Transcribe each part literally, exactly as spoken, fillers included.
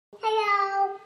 Hello.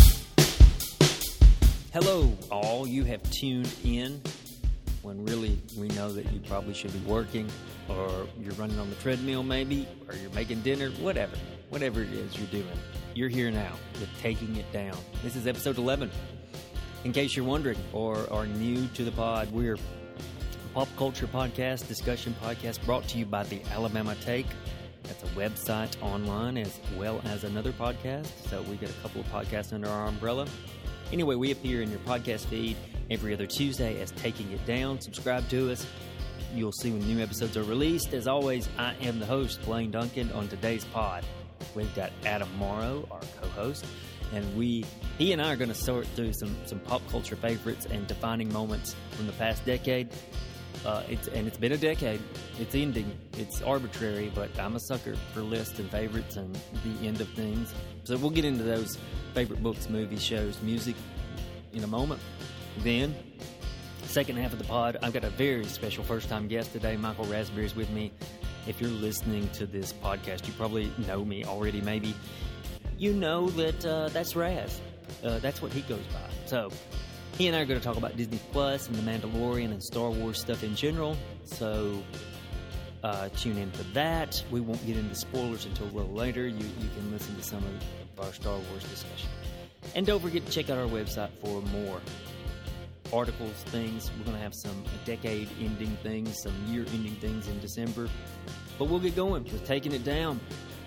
Hello, all. You have tuned in when really we know that you probably should be working, or you're running on the treadmill maybe, or you're making dinner, whatever. Whatever it is you're doing. You're here now with Taking It Down. This is episode eleven. In case you're wondering or are new to the pod, we're a pop culture podcast, discussion podcast brought to you by the Alabama Take. That's a website online as well as another podcast. So we got a couple of podcasts under our umbrella. Anyway, we appear in your podcast feed every other Tuesday as Taking It Down. Subscribe to us. You'll see when new episodes are released. As always, I am the host, Blaine Duncan. On today's pod, we've got Adam Morrow, our co-host, and we, he and I are going to sort through some, some pop culture favorites and defining moments from the past decade. Uh, it's and it's been a decade. It's ending. It's arbitrary, but I'm a sucker for lists and favorites and the end of things. So we'll get into those favorite books, movies, shows, music in a moment. Then, second half of the pod, I've got a very special first-time guest today. Michael Raspberry's with me. If you're listening to this podcast, you probably know me already. Maybe you know that uh, that's Raz. Uh, that's what he goes by. So he and I are going to talk about Disney Plus and The Mandalorian and Star Wars stuff in general. So uh, tune in for that. We won't get into spoilers until a little later. You, you can listen to some of our Star Wars discussion. And don't forget to check out our website for more articles, things. We're going to have some decade-ending things, some year-ending things in December. But we'll get going with Taking It Down.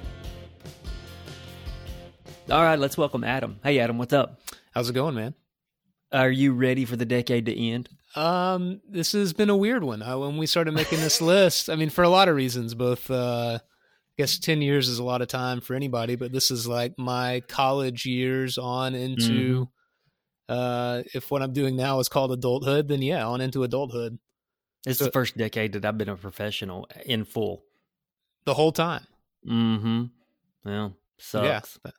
All right, let's welcome Adam. Hey, Adam, what's up? How's it going, man? Are you ready for the decade to end? Um, this has been a weird one. Uh, when we started making this list, I mean, for a lot of reasons, both, uh, I guess ten years is a lot of time for anybody, but this is like my college years on into, mm-hmm. uh, if what I'm doing now is called adulthood, then yeah, on into adulthood. It's so, the first decade that I've been a professional in full. The whole time. Mm-hmm. Well, sucks. Yeah.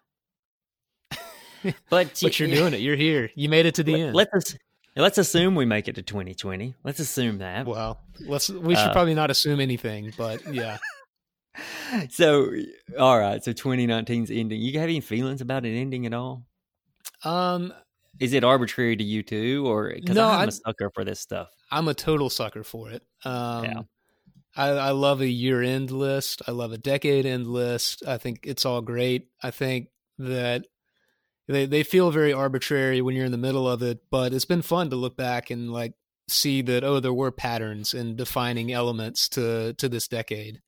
But, but you're doing it. You're here. You made it to the let, end. Let's let's assume we make it to twenty twenty. Let's assume that. Well, let's. We should uh, probably not assume anything, but yeah. So, all right. So twenty nineteen's ending. You have any feelings about it ending at all? Um, is it arbitrary to you too, or because no, I'm I, a sucker for this stuff? I'm a total sucker for it. Um, yeah. I, I love a year-end list. I love a decade-end list. I think it's all great. I think that They they feel very arbitrary when you're in the middle of it, but it's been fun to look back and like see that, oh, there were patterns and defining elements to to this decade.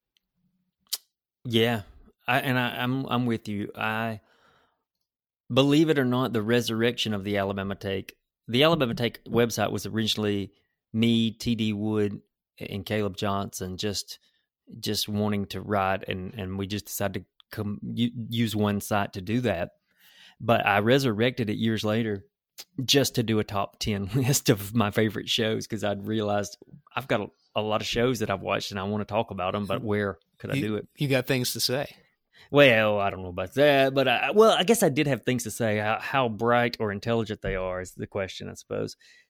Yeah, I, and I, I'm I'm with you. I believe it or not, the resurrection of the Alabama Take. The Alabama Take website was originally me, T D Wood, and Caleb Johnson just just wanting to write, and and we just decided to come use one site to do that. But I resurrected it years later just to do a top ten list of my favorite shows because I'd realized I've got a, a lot of shows that I've watched and I want to talk about them, but where could I you, do it? You got things to say. Well, I don't know about that, but I, well, I guess I did have things to say. How, how bright or intelligent they are is the question, I suppose.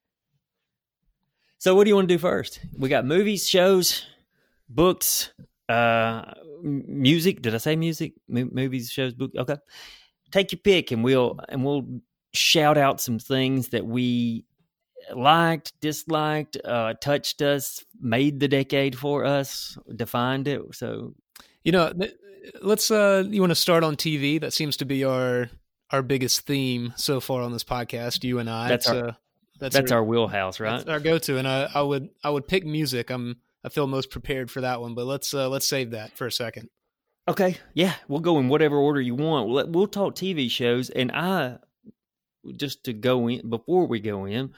So what do you want to do first? We got movies, shows, books, uh, music. Did I say music? M- movies, shows, books? Okay. Take your pick, and we'll and we'll shout out some things that we liked, disliked, uh, touched us, made the decade for us, defined it. So, you know, let's. Uh, you want to start on T V? That seems to be our our biggest theme so far on this podcast. You and I. That's our, uh, that's, that's our, our wheelhouse, right? That's our go-to, and I, I would I would pick music. I'm I feel most prepared for that one, but let's uh, let's save that for a second. Okay, yeah, we'll go in whatever order you want. We'll, we'll talk T V shows, and I, just to go in, before we go in,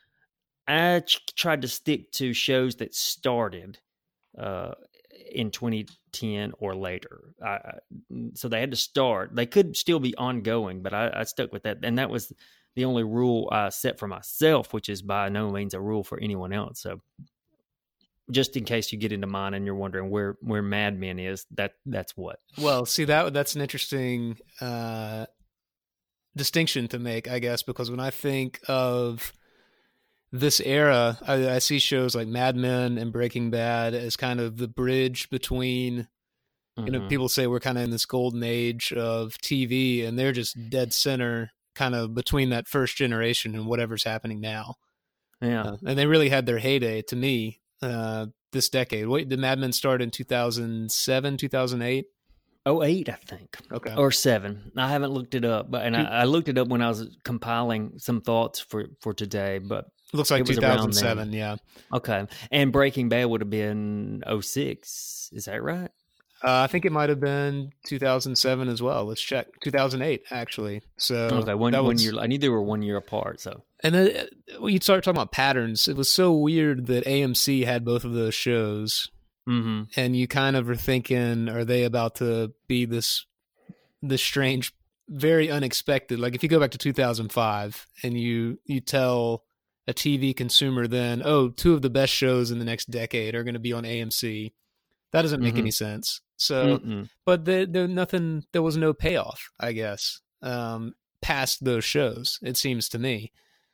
I ch- tried to stick to shows that started uh, in twenty ten or later. I, so they had to start. They could still be ongoing, but I, I stuck with that, and that was the only rule I set for myself, which is by no means a rule for anyone else. So just in case you get into mine and you're wondering where, where Mad Men is, that that's what. Well, see, that that's an interesting uh, distinction to make, I guess, because when I think of this era, I, I see shows like Mad Men and Breaking Bad as kind of the bridge between You know, people say we're kind of in this golden age of T V, and they're just dead center, kind of between that first generation and whatever's happening now. Yeah, uh, and they really had their heyday to me uh, this decade. Wait, did Mad Men start in two thousand seven, two thousand eight? Oh, eight, I think. Okay. Or seven. I haven't looked it up, but and I, I looked it up when I was compiling some thoughts for, for today, but it looks like it was two thousand seven, yeah. Okay. And Breaking Bad would have been oh six. Is that right? Uh, I think it might have been two thousand seven as well. Let's check. two thousand eight, actually. So okay, one, that one was, year. I knew they were one year apart. So, and then when you start talking about patterns, it was so weird that A M C had both of those shows, mm-hmm. and you kind of are thinking, are they about to be this this strange, very unexpected? Like if you go back to two thousand five and you you tell a T V consumer then, oh, two of the best shows in the next decade are going to be on A M C. That doesn't make mm-hmm. any sense. So, Mm-mm. but there, there, nothing. There was no payoff, I guess, um, past those shows. It seems to me.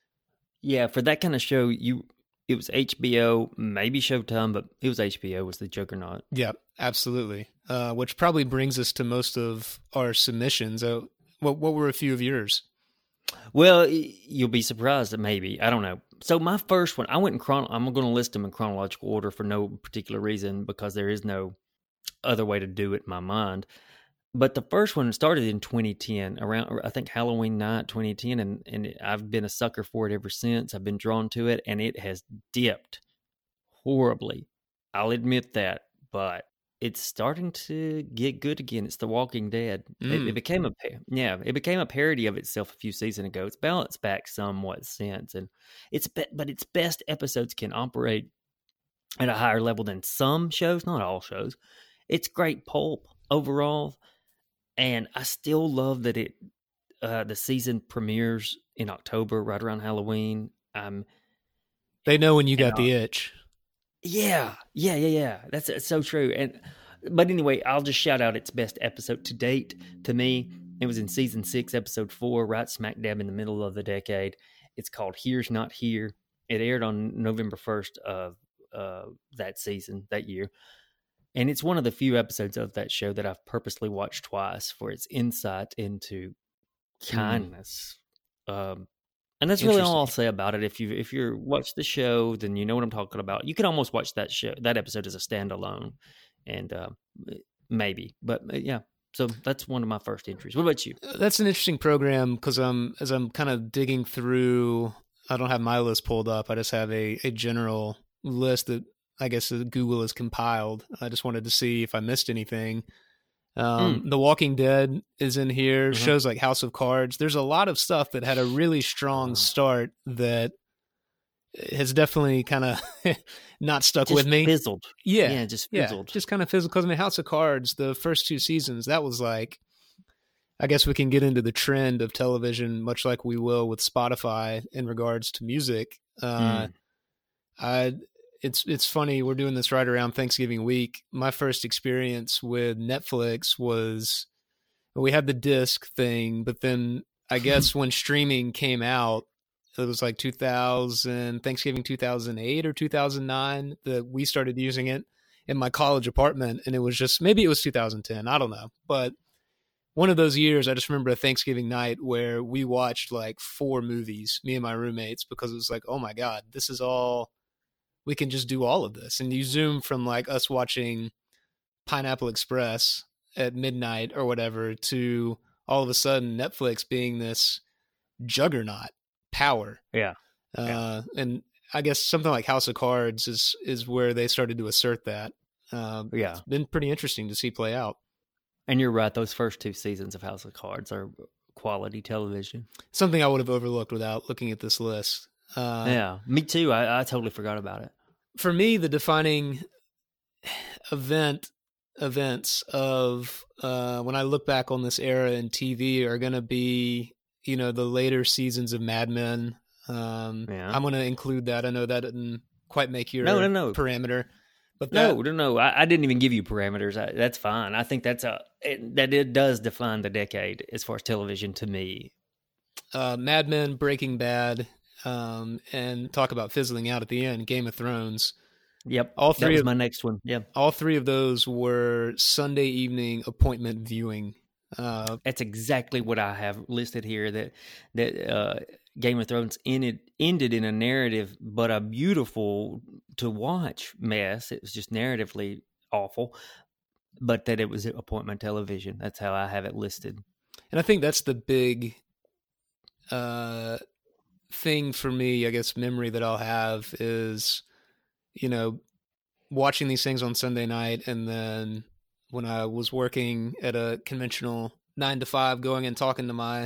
Yeah, for that kind of show, you it was H B O, maybe Showtime, but it was H B O was the juggernaut. Yeah, absolutely. Uh, which probably brings us to most of our submissions. Uh, what what were a few of yours? Well, you'll be surprised that maybe I don't know. So my first one, I went in chron. I'm going to list them in chronological order for no particular reason because there is no other way to do it in my mind. But the first one started in twenty ten, around I think Halloween night twenty ten, and and I've been a sucker for it ever since. I've been drawn to it, and it has dipped horribly. I'll admit that, but it's starting to get good again. It's The Walking Dead. Mm. It, it became a yeah, it became a parody of itself a few seasons ago. It's balanced back somewhat since, and it's but its best episodes can operate at a higher level than some shows, not all shows. It's great pulp overall, and I still love that it uh, the season premieres in October, right around Halloween. Um, they know when you got the itch. Yeah, yeah, yeah, yeah. That's, that's so true. And but anyway, I'll just shout out its best episode to date. To me, it was in season six, episode four, right smack dab in the middle of the decade. It's called "Here's Not Here." It aired on November first of uh, that season, that year. And it's one of the few episodes of that show that I've purposely watched twice for its insight into kindness. Mm. Um, and that's really all I'll say about it. If you if you watch the show, then you know what I'm talking about. You can almost watch that show, that episode as a standalone, and uh, maybe. But uh, yeah, so that's one of my first entries. What about you? That's an interesting program because um, as I'm kind of digging through, I don't have my list pulled up. I just have a, a general list that I guess Google has compiled. I just wanted to see if I missed anything. Um, mm. The Walking Dead is in here. Mm-hmm. Shows like House of Cards. There's a lot of stuff that had a really strong start that has definitely kind of not stuck just with me. Fizzled. Yeah, yeah, just fizzled. Yeah, just kind of fizzled. Because I mean, House of Cards, the first two seasons, that was like, I guess we can get into the trend of television, much like we will with Spotify in regards to music. Uh, mm. I. It's it's funny, we're doing this right around Thanksgiving week. My first experience with Netflix was, well, we had the disc thing, but then I guess when streaming came out, it was like two thousand, Thanksgiving two thousand eight or two thousand nine that we started using it in my college apartment. And it was just, maybe it was two thousand ten, I don't know. But one of those years, I just remember a Thanksgiving night where we watched like four movies, me and my roommates, because it was like, oh my God, this is all... we can just do all of this. And you zoom from like us watching Pineapple Express at midnight or whatever to all of a sudden Netflix being this juggernaut power. Yeah. Uh, yeah. And I guess something like House of Cards is, is where they started to assert that. Uh, yeah. It's been pretty interesting to see play out. And you're right. Those first two seasons of House of Cards are quality television. Something I would have overlooked without looking at this list. Uh, yeah, me too. I, I totally forgot about it. For me, the defining event events of uh, when I look back on this era in T V are going to be, you know, the later seasons of Mad Men. Um, yeah. I'm going to include that. I know that didn't quite make your no, no, no. parameter. But that, no, no, no. I, I didn't even give you parameters. I, that's fine. I think that's a it, that it does define the decade as far as television to me. Uh, Mad Men, Breaking Bad. Um, and talk about fizzling out at the end, Game of Thrones. Yep. All That three was of my next one. Yeah. all three of those were Sunday evening appointment viewing. Uh, That's exactly what I have listed here. That that uh, Game of Thrones ended ended in a narrative, but a beautiful to watch mess. It was just narratively awful, but that it was appointment television. That's how I have it listed. and I think that's the big uh, thing for me, I guess, memory that I'll have is, you know, watching these things on Sunday night, and then when I was working at a conventional nine to five, going and talking to my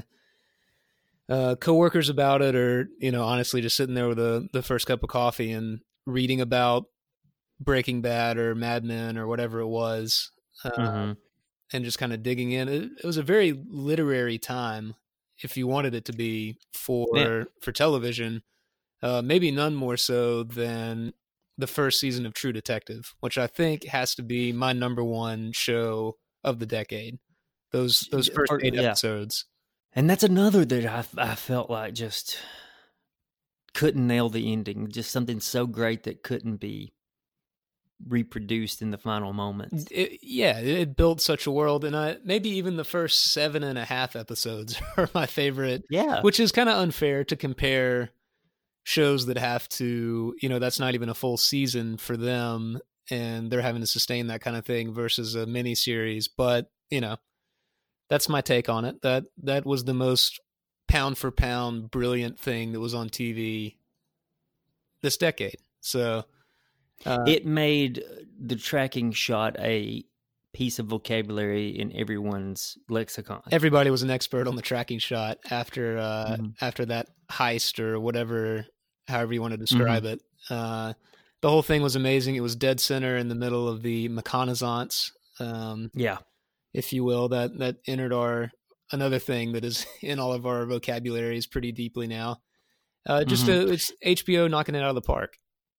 uh, coworkers about it, or, you know, honestly just sitting there with a, the first cup of coffee and reading about Breaking Bad or Mad Men or whatever it was, uh, Mm-hmm. and just kind of digging in. It, it was a very literary time, if you wanted it to be, for Yeah. for television. Uh, maybe none more so than the first season of True Detective, which I think has to be my number one show of the decade. Those those first Or- eight yeah. episodes. And that's another that I, I felt like just couldn't nail the ending. Just something so great that couldn't be reproduced in the final moments. It, yeah, it built such a world, and I maybe even the first seven and a half episodes are my favorite. Yeah. Which is kind of unfair to compare shows that have to, you know, that's not even a full season for them, and they're having to sustain that kind of thing versus a mini series. But, you know, that's my take on it. That that was the most pound for pound brilliant thing that was on T V this decade. So uh, It made the tracking shot a piece of vocabulary in everyone's lexicon. everybody was an expert on the tracking shot after uh, Mhm. after that heist or whatever, however you want to describe it. Uh, the whole thing was amazing. It was dead center in the middle of the reconnaissance, um, Yeah. if you will, that that entered our another thing that is in all of our vocabularies pretty deeply now. Uh, just Mhm. a, it's H B O knocking it out of the park.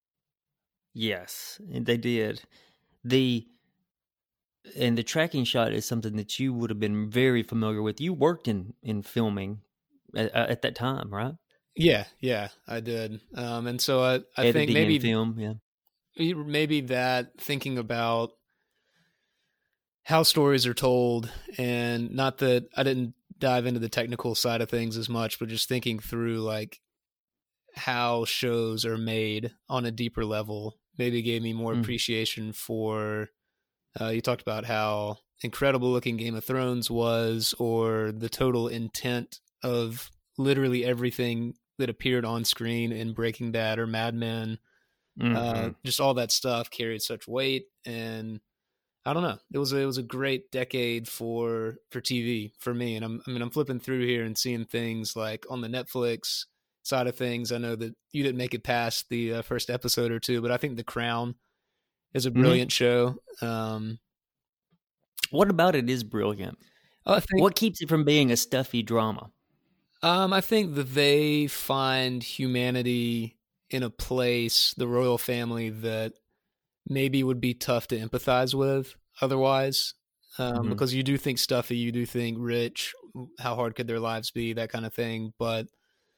Yes, they did. The and the tracking shot is something that you would have been very familiar with. You worked in in filming at, at that time, right? Yeah, yeah, I did. Um, and so I, I Editing think maybe and film, yeah. maybe that thinking about how stories are told, and not that I didn't dive into the technical side of things as much, but just thinking through like how shows are made on a deeper level maybe gave me more Mm. appreciation for uh, you talked about how incredible looking Game of Thrones was, or the total intent of literally everything that appeared on screen in Breaking Bad or Mad Men. Mhm. Uh, just all that stuff carried such weight, and I don't know. It was a, it was a great decade for for T V for me. And I'm I mean I'm flipping through here and seeing things like on the Netflix side of things. I know that you didn't make it past the uh, first episode or two, but I think The Crown is a brilliant show. Um, What about it is brilliant? I think What keeps it from being a stuffy drama? um, I think that they find humanity in a place, the royal family, that maybe would be tough to empathize with otherwise. Um, Mhm. Because you do think stuffy, you do think rich, how hard could their lives be, that kind of thing. But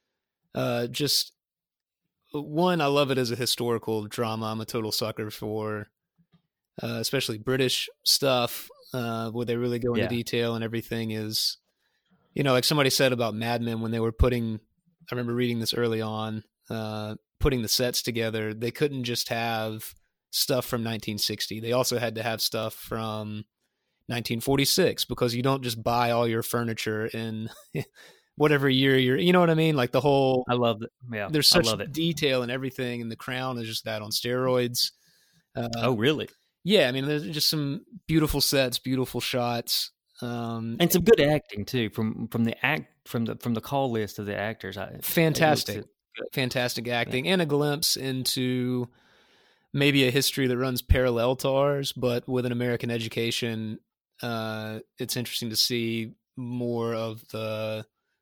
uh, just one, I love it as a historical drama. I'm a total sucker for, uh, especially British stuff, uh, where they really go into Yeah. detail, and everything is, you know, like somebody said about Mad Men when they were putting, I remember reading this early on, uh, putting the sets together, they couldn't just have stuff from nineteen sixty. They also had to have stuff from nineteen forty-six, because you don't just buy all your furniture in whatever year you're, you know what I mean? Like the whole, I love it. Yeah, there's I such love it. detail and everything, and The Crown is just that on steroids. Uh, Oh, really? yeah, I mean, there's just some beautiful sets, beautiful shots. Um, And some good acting too from from the act from the from the call list of the actors. I, it looks fantastic, good. fantastic acting, and a glimpse into maybe a history that runs parallel to ours, but with an American education. Uh, it's interesting to see more of the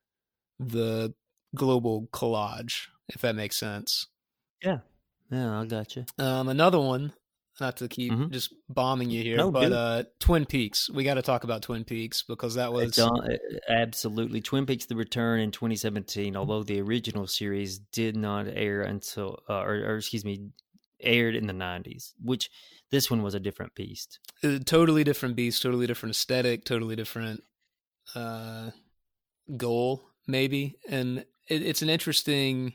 the global collage, if that makes sense. Yeah, yeah, I got you. Um, another one, not to keep Mhm. just bombing you here, No, but do it. uh, Twin Peaks. We got to talk about Twin Peaks, because that was It's on, uh, absolutely Twin Peaks: The Return in twenty seventeen. Although the original series did not air until, uh, or, or excuse me, aired in the nineties, which this one was a different beast. A totally different beast, totally different aesthetic, totally different uh, goal, maybe. And it, it's an interesting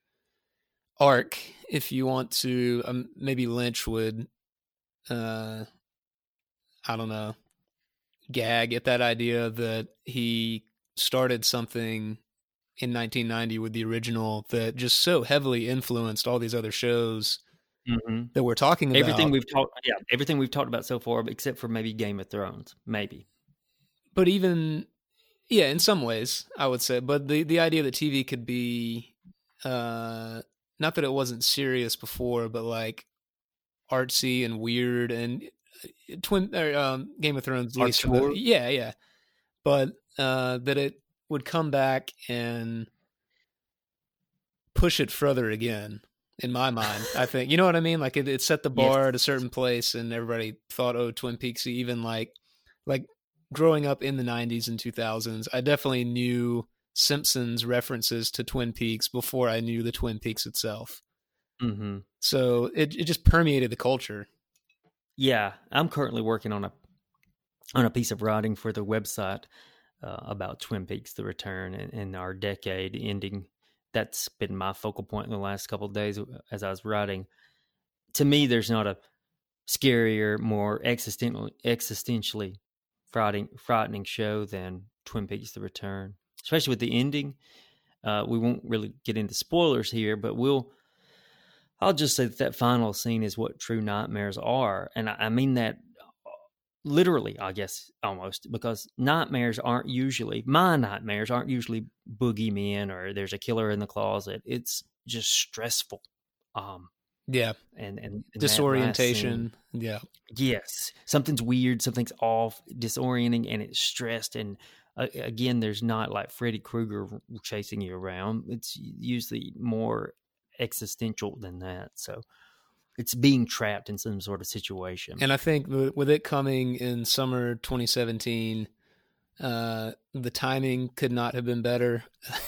arc if you want to. Um, maybe Lynch would, uh, I don't know, gag at that idea that he started something in nineteen ninety with the original that just so heavily influenced all these other shows mm-hmm. that we're talking about. Everything we've talked, yeah, everything we've talked about so far, except for maybe Game of Thrones, maybe. But even, yeah, in some ways, I would say. But the the idea that T V could be, uh, not that it wasn't serious before, but like artsy and weird and twin or, um, Game of Thrones, least, yeah, yeah. But uh, that it would come back and push it further again, in my mind, I think. You know what I mean? Like it, it set the bar yes. at a certain place, and everybody thought, oh, Twin Peaks, even like, like growing up in the nineties and two thousands, I definitely knew Simpsons references to Twin Peaks before I knew the Twin Peaks itself. Mm-hmm. So it it just permeated the culture. Yeah, I'm currently working on a on a piece of writing for the website uh, about Twin Peaks: The Return and, and our decade ending. That's been my focal point in the last couple of days as I was writing. To me, there's not a scarier, more existential, existentially frightening, frightening show than Twin Peaks: The Return, especially with the ending. Uh, we won't really get into spoilers here, but we'll. I'll just say that that final scene is what true nightmares are, and I, I mean that literally, I guess, almost, because nightmares aren't usually, my nightmares aren't usually boogeymen or there's a killer in the closet. It's just stressful. Um, yeah. And, and, and disorientation. Scene, yeah. Yes. Something's weird. Something's off, disorienting, and it's stressed. And uh, again, there's not like Freddy Krueger chasing you around. It's usually more existential than that. So it's being trapped in some sort of situation. And I think with it coming in summer twenty seventeen, uh, the timing could not have been better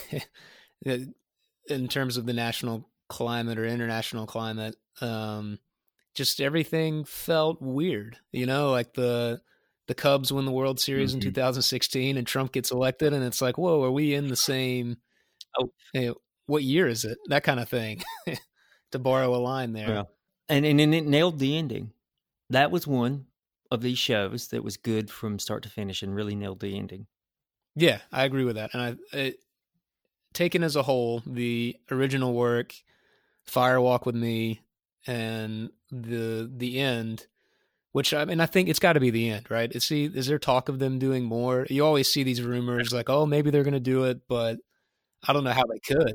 in terms of the national climate or international climate. Um, just everything felt weird, you know, like the the Cubs win the World Series mm-hmm. in two thousand sixteen and Trump gets elected, and it's like, whoa, are we in the same? Oh, hey, what year is it? That kind of thing, to borrow a line there. Yeah. And, and and it nailed the ending. That was one of these shows that was good from start to finish and really nailed the ending. Yeah, I agree with that. And I, it, taken as a whole, the original work, Fire Walk with Me, and the the end, which I mean, I think it's got to be the end, right? Is see, is there talk of them doing more? You always see these rumors like, oh, maybe they're going to do it, but I don't know how they could.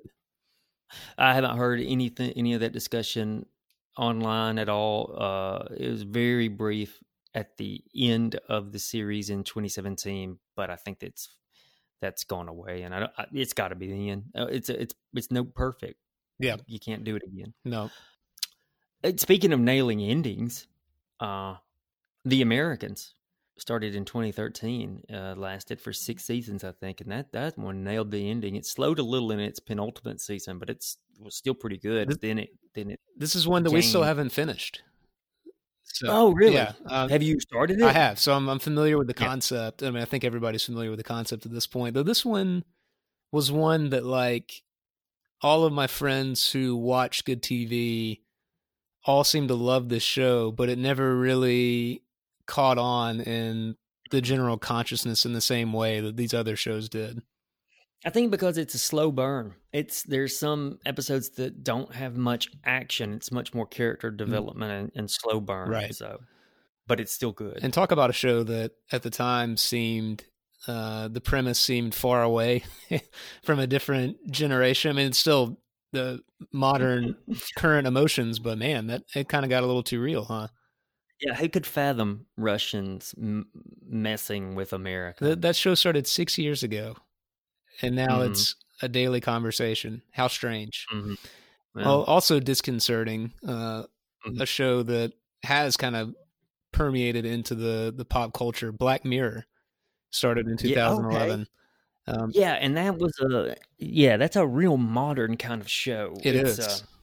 I haven't heard anything, any of that discussion online at all. Uh, it was very brief at the end of the series in twenty seventeen, but I think that's that's gone away, and I, I it's got to be the end. It's it's it's no perfect. Yeah, you can't do it again. No. Speaking of nailing endings, uh, The Americans started in twenty thirteen, uh, lasted for six seasons, I think, and that that one nailed the ending. It slowed a little in its penultimate season, but it's it was still pretty good. This, then it then it. This is one that gained. We still haven't finished. So, oh, really? Yeah. Um, have you started it? I have. So I'm I'm familiar with the concept. Yeah. I mean, I think everybody's familiar with the concept at this point. Though this one was one that, like, all of my friends who watch good T V all seem to love this show, but it never really caught on in the general consciousness in the same way that these other shows did. I think because it's a slow burn. It's there's some episodes that don't have much action. It's much more character development and, and slow burn. Right. So, but it's still good. And talk about a show that at the time seemed uh, the premise seemed far away from a different generation. I mean, it's still the modern current emotions, but man, that it kind of got a little too real, huh? Yeah, who could fathom Russians m- messing with America? Th- that show started six years ago, and now mm-hmm. it's a daily conversation. How strange. Mm-hmm. Well, also disconcerting, uh, mm-hmm. a show that has kind of permeated into the, the pop culture. Black Mirror started in two thousand eleven. Yeah, okay. um, yeah, and that was a, yeah, that's a real modern kind of show. It it's, is. Uh,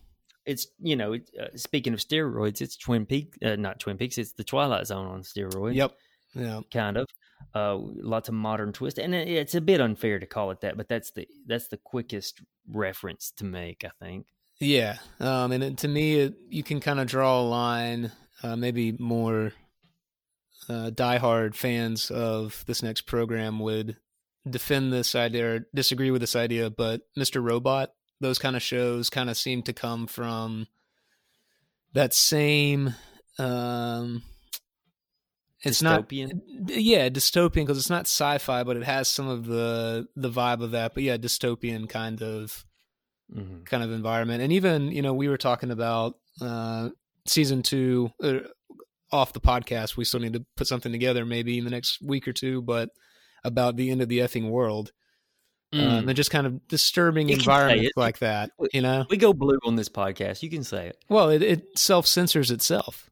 it's, you know, it, uh, speaking of steroids, it's Twin Peaks, uh, not Twin Peaks, it's the Twilight Zone on steroids. Yep. Yeah. Kind of. Uh, lots of modern twist, and it, it's a bit unfair to call it that, but that's the that's the quickest reference to make, I think. Yeah, um, and it, to me, it, you can kind of draw a line. Uh, maybe more uh, diehard fans of this next program would defend this idea or disagree with this idea, but Mister Robot, those kind of shows kind of seem to come from that same. Um, it's dystopian? not, yeah, dystopian because it's not sci-fi, but it has some of the the vibe of that. But yeah, dystopian kind of mm-hmm. kind of environment, and even you know we were talking about uh, season two uh, off the podcast. We still need to put something together, maybe in the next week or two, but about the end of the effing world. Mm. Um, and just kind of disturbing environments like that, you know. We go blue on this podcast. You can say it. Well, it, it self censors itself.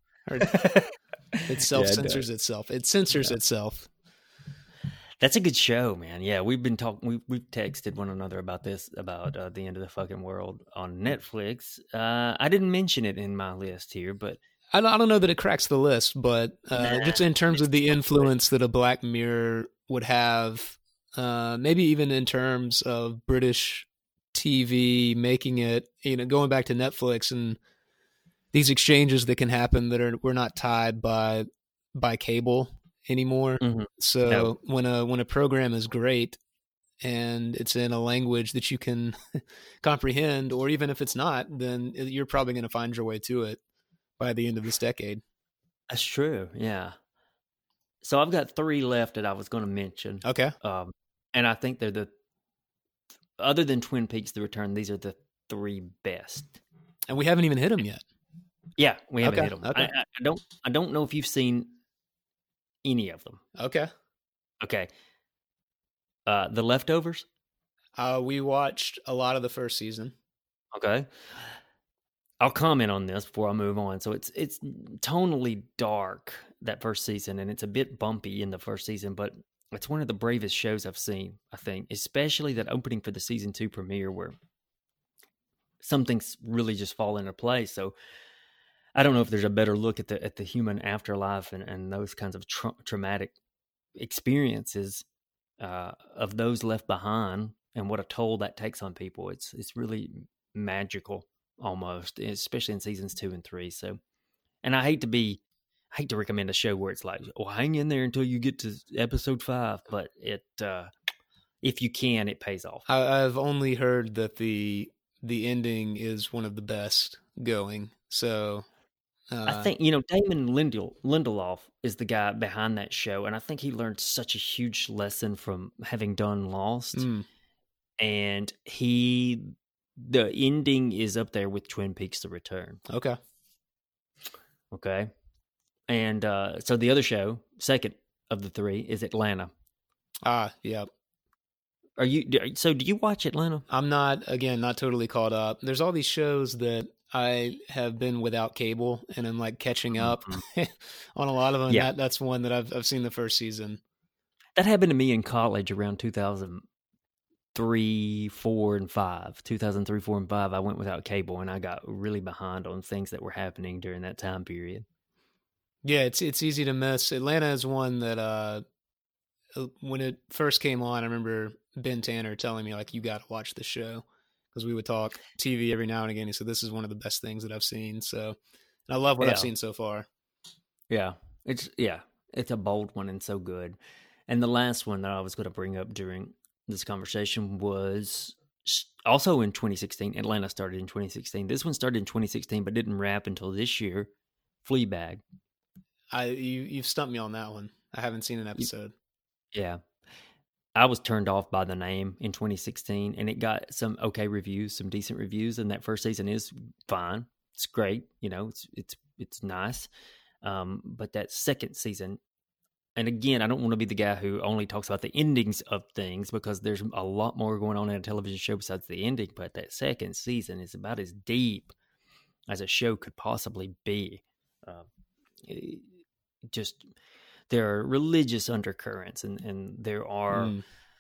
It self censors yeah, it itself. It censors yeah. itself. That's a good show, man. Yeah, we've been talking. We we've texted one another about this, about uh, the end of the fucking world on Netflix. Uh, I didn't mention it in my list here, but I don't, I don't know that it cracks the list. But uh, nah, just in terms of the influence that a Black Mirror would have. Uh, maybe even in terms of British T V making it, you know, going back to Netflix and these exchanges that can happen that are we're not tied by by cable anymore. Mm-hmm. So no. when a when a program is great and it's in a language that you can comprehend, or even if it's not, then you're probably going to find your way to it by the end of this decade. That's true. Yeah. So I've got three left that I was going to mention. Okay. Um, And I think they're the, other than Twin Peaks: The Return, these are the three best. And we haven't even hit them yet. Yeah, we haven't okay, hit them. Okay. I, I don't. I don't know if you've seen any of them. Okay. Okay. Uh, The Leftovers. Uh, we watched a lot of the first season. Okay. I'll comment on this before I move on. So it's it's tonally dark, that first season, and it's a bit bumpy in the first season, but it's one of the bravest shows I've seen, I think, especially that opening for the season two premiere where something's really just fall into place. So I don't know if there's a better look at the at the human afterlife and, and those kinds of tra- traumatic experiences uh, of those left behind and what a toll that takes on people. It's it's really magical almost, especially in seasons two and three. So, and I hate to be I hate to recommend a show where it's like, well, hang in there until you get to episode five, but it, uh, if you can, it pays off. I, I've only heard that the the ending is one of the best going. So uh, I think, you know, Damon Lindel, Lindelof is the guy behind that show, and I think he learned such a huge lesson from having done Lost. Mm. And he, the ending is up there with Twin Peaks: The Return. Okay. Okay. And uh, so the other show, second of the three, is Atlanta. Ah, yeah. Are you so? Do you watch Atlanta? I'm not. Again, not totally caught up. There's all these shows that I have been without cable, and I'm like catching up mm-hmm. on a lot of them. Yeah. That, that's one that I've I've seen the first season. That happened to me in college around two thousand three, four, and five. two thousand three, four, and five. I went without cable, and I got really behind on things that were happening during that time period. Yeah, it's it's easy to miss. Atlanta is one that uh, when it first came on, I remember Ben Tanner telling me, like, you got to watch this show, because we would talk T V every now and again. He said, this is one of the best things that I've seen. So, and I love what yeah. I've seen so far. Yeah, it's yeah, it's a bold one and so good. And the last one that I was going to bring up during this conversation was also in twenty sixteen. Atlanta started in twenty sixteen. This one started in twenty sixteen, but didn't wrap until this year. Fleabag. I you you've stumped me on that one. I haven't seen an episode. Yeah, I was turned off by the name in twenty sixteen, and it got some okay reviews, some decent reviews. And that first season is fine. It's great. You know, it's it's it's nice. Um, but that second season, and again, I don't want to be the guy who only talks about the endings of things, because there's a lot more going on in a television show besides the ending. But that second season is about as deep as a show could possibly be. Uh, it, Just there are religious undercurrents, and, and there are mm.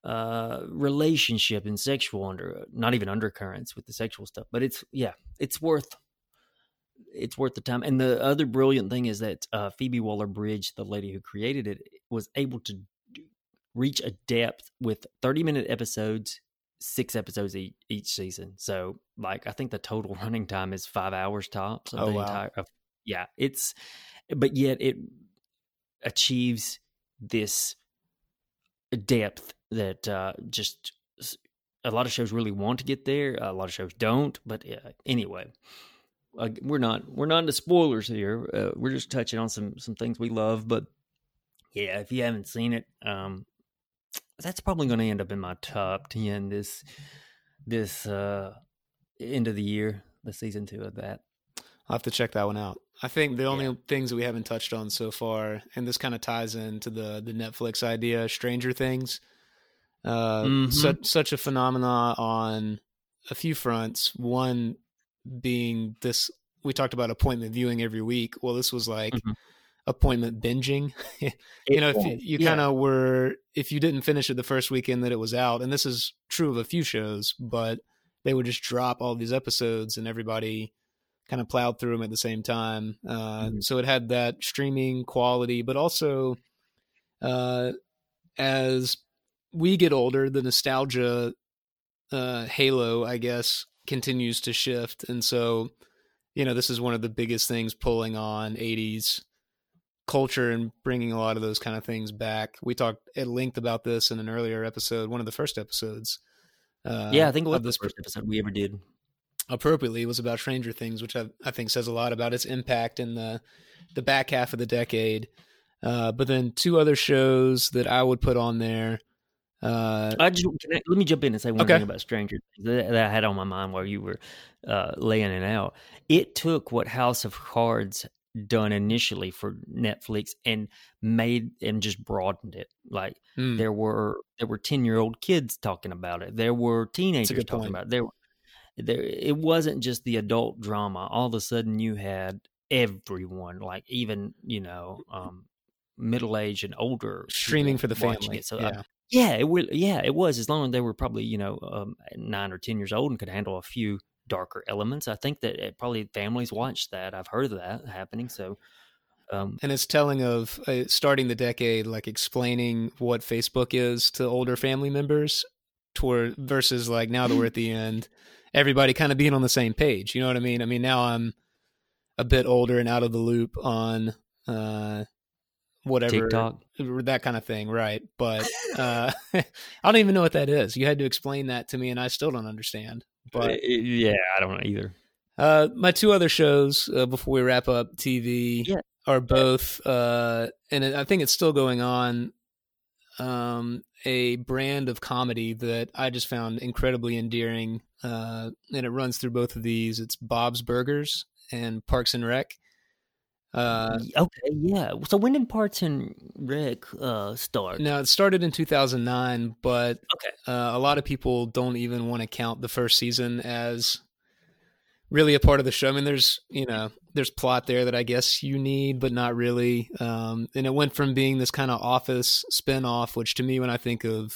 uh, relationship and sexual under, not even undercurrents with the sexual stuff, but it's, yeah, it's worth, it's worth the time. And the other brilliant thing is that uh, Phoebe Waller-Bridge, the lady who created it, was able to reach a depth with thirty minute episodes, six episodes each, each season. So like, I think the total running time is five hours tops. Of Oh, the wow. entire, of, yeah, it's, but yet it achieves this depth that uh, just a lot of shows really want to get there. A lot of shows don't, but uh, anyway, uh, we're not, we're not into spoilers here. Uh, we're just touching on some, some things we love, but yeah, if you haven't seen it, um, that's probably going to end up in my top ten this this uh, end of the year, the season two of that. I'll have to check that one out. I think the only Yeah. things that we haven't touched on so far, and this kind of ties into the the Netflix idea, Stranger Things. Uh, Mhm. such such a phenomena on a few fronts. One being this, we talked about appointment viewing every week. Well, this was like Mhm. appointment binging. You know, if you, you Yeah. kind of were, if you didn't finish it the first weekend that it was out, and this is true of a few shows, but they would just drop all these episodes and everybody kind of plowed through them at the same time. Uh, Mhm. So it had that streaming quality, but also uh, as we get older, the nostalgia uh, halo, I guess, continues to shift. And so, you know, this is one of the biggest things pulling on eighties culture and bringing a lot of those kind of things back. We talked at length about this in an earlier episode, one of the first episodes. Uh, Yeah, I think it was of the this first episode we ever did. appropriately was about Stranger Things, which I, I think says a lot about its impact in the the back half of the decade. Uh, but then two other shows that I would put on there. Uh, I just can I, let me jump in and say one Okay. thing about Stranger Things that, that I had on my mind while you were uh, laying it out. It took what House of Cards done initially for Netflix and made and just broadened it. Like mm, there were there were ten year old kids talking about it. There were teenagers good talking point. about it. There, there. It wasn't just the adult drama. All of a sudden, you had everyone, like even you know, um, middle aged and older streaming people for the watching family. it. So. Yeah. I, Yeah, it will. Yeah, it was. As long as they were probably, you know, um, nine or ten years old and could handle a few darker elements. I think that it probably families watch that. I've heard of that happening. So, um, And it's telling of uh, starting the decade, like explaining what Facebook is to older family members, toward versus like now that we're at the end, everybody kind of being on the same page. You know what I mean? I mean, now I'm a bit older and out of the loop on uh, whatever TikTok. that kind of thing, right? But uh, I don't even know what that is. You had to explain that to me, and I still don't understand. But yeah, I don't know either. uh, my two other shows uh, before we wrap up T V Yeah. are both, uh, and I think it's still going on, um, a brand of comedy that I just found incredibly endearing, uh, and it runs through both of these. It's Bob's Burgers and Parks and Rec. Uh, Okay, yeah. So when did Parks and Rec uh, start? now, it started in two thousand nine, but Okay. uh, a lot of people don't even want to count the first season as really a part of the show. I mean, there's, you know, there's plot there that I guess you need, but not really. Um, and it went from being this kind of Office spinoff, which to me, when I think of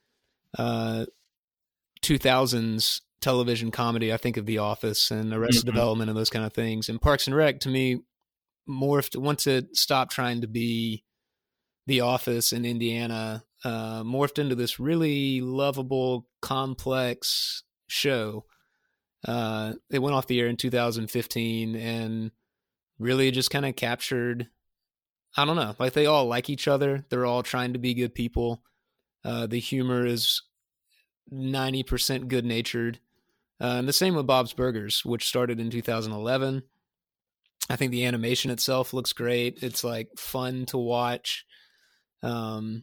uh, two thousands television comedy, I think of The Office and Arrested Mhm. Development and those kind of things. And Parks and Rec, to me, morphed, once it stopped trying to be The Office in Indiana, uh, morphed into this really lovable, complex show. Uh, it went off the air in two thousand fifteen and really just kind of captured, I don't know, like they all like each other. They're all trying to be good people. Uh, the humor is ninety percent good natured. Uh, and the same with Bob's Burgers, which started in two thousand eleven. I think the animation itself looks great. It's like fun to watch. Um,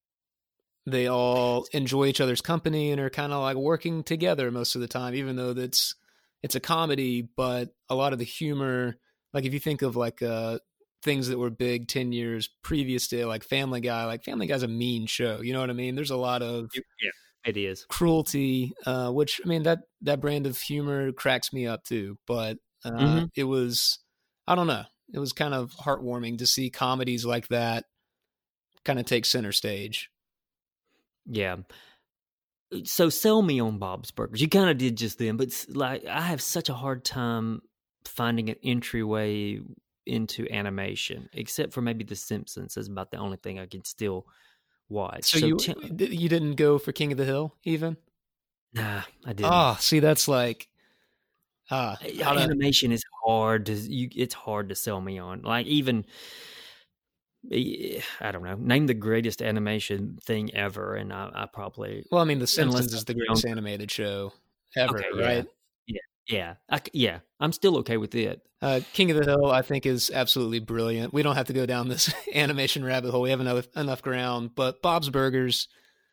they all enjoy each other's company and are kind of like working together most of the time, even though that's it's a comedy. But a lot of the humor, like if you think of like uh, things that were big ten years previous to like Family Guy, like Family Guy's a mean show. You know what I mean? There's a lot of Yeah, it is. cruelty, uh, which I mean that that brand of humor cracks me up too. But uh, Mhm. it was, I don't know, it was kind of heartwarming to see comedies like that kind of take center stage. Yeah. So sell me on Bob's Burgers. You kind of did just then, but like I have such a hard time finding an entryway into animation, except for maybe The Simpsons. Is about the only thing I can still watch. So, so you t- you didn't go for King of the Hill even? Nah, I didn't. Oh, see, that's like ah, uh, animation is hard to you. It's hard to sell me on. Like even. I don't know. Name the greatest animation thing ever, and I, I probably. Well, I mean, The Simpsons is the greatest animated show ever, okay, yeah, right? Yeah, yeah, I, yeah. I'm still okay with it. Uh, King of the Hill, I think, is absolutely brilliant. We don't have to go down this animation rabbit hole. We have enough enough ground. But Bob's Burgers,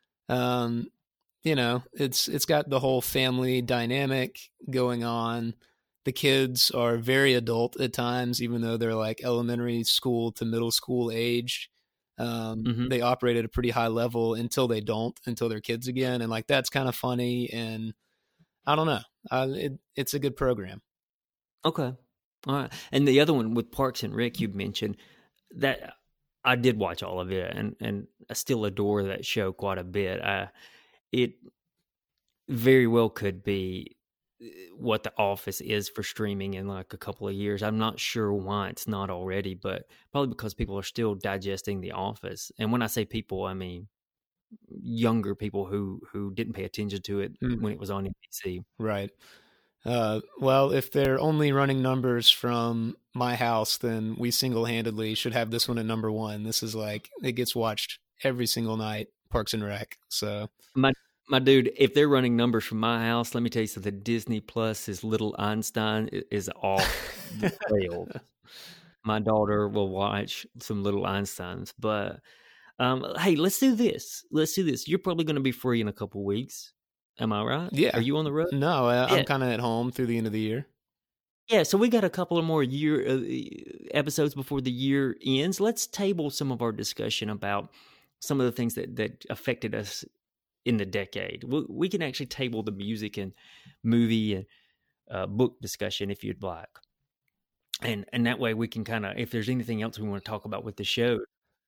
um, you know, it's it's got the whole family dynamic going on. The kids are very adult at times, even though they're like elementary school to middle school age. Um, mm-hmm. They operate at a pretty high level until they don't, until they're kids again. And like, that's kind of funny. And I don't know. Uh, it, it's a good program. Okay. All right. And the other one with Parks and Rec you mentioned, that I did watch all of it, and, and I still adore that show quite a bit. I, it very well could be what The Office is for streaming in like a couple of years. I'm not sure why it's not already, but probably because people are still digesting The Office. And when I say people, I mean younger people who, who didn't pay attention to it mm. when it was on N B C. Right. Uh, well, if they're only running numbers from my house, then we single-handedly should have this one at number one. This is like, it gets watched every single night, Parks and Rec. So my My dude, if they're running numbers from my house, let me tell you something. Disney Plus is Little Einstein is off the rails. My daughter will watch some Little Einsteins. But, um, hey, let's do this. Let's do this. You're probably going to be free in a couple weeks. Am I right? Yeah. Are you on the road? No, I, I'm yeah. kind of at home through the end of the year. Yeah, so we got a couple of more year uh, episodes before the year ends. Let's table some of our discussion about some of the things that, that affected us in the decade. We, we can actually table the music and movie and uh, book discussion if you'd like. And and that way we can kind of, if there's anything else we want to talk about with the show,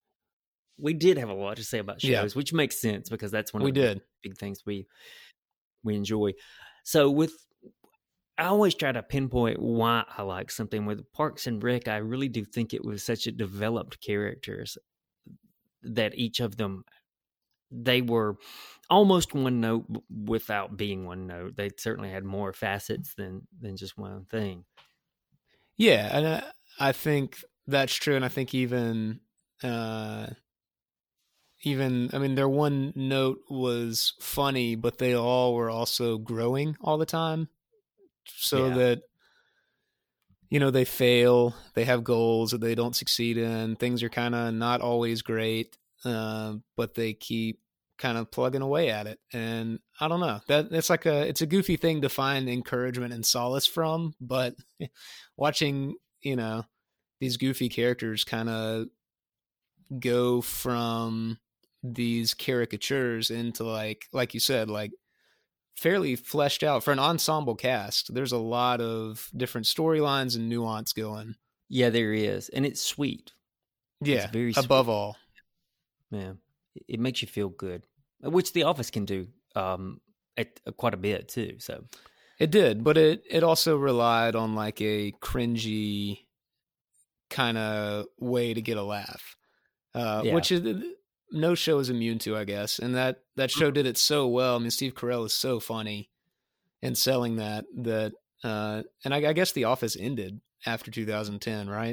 we did have a lot to say about shows, yeah. which makes sense because that's one of we the did. Big, big things we we enjoy. So with, I always try to pinpoint why I like something. With Parks and Rec, I really do think it was such a developed characters that each of them, they were almost one note without being one note. They certainly had more facets than than just one thing. Yeah, and I, I think that's true. And I think even, uh, even I mean, their one note was funny, but they all were also growing all the time. So yeah. that, you know, they fail, they have goals that they don't succeed in. Things are kind of not always great, uh, but they keep kind of plugging away at it. And I don't know, that it's like a, it's a goofy thing to find encouragement and solace from, but watching, you know, these goofy characters kind of go from these caricatures into like, like you said, like fairly fleshed out for an ensemble cast. There's a lot of different storylines and nuance going. Yeah, there is. And it's sweet. Yeah. It's very above sweet. all. Yeah. It makes you feel good, which The Office can do um, at, uh, quite a bit too. So it did, but it, it also relied on like a cringy kind of way to get a laugh, uh, yeah. which is no show is immune to, I guess. And that, that show did it so well. I mean, Steve Carell is so funny in selling that, that, uh, and I, I guess The Office ended after two thousand ten, right?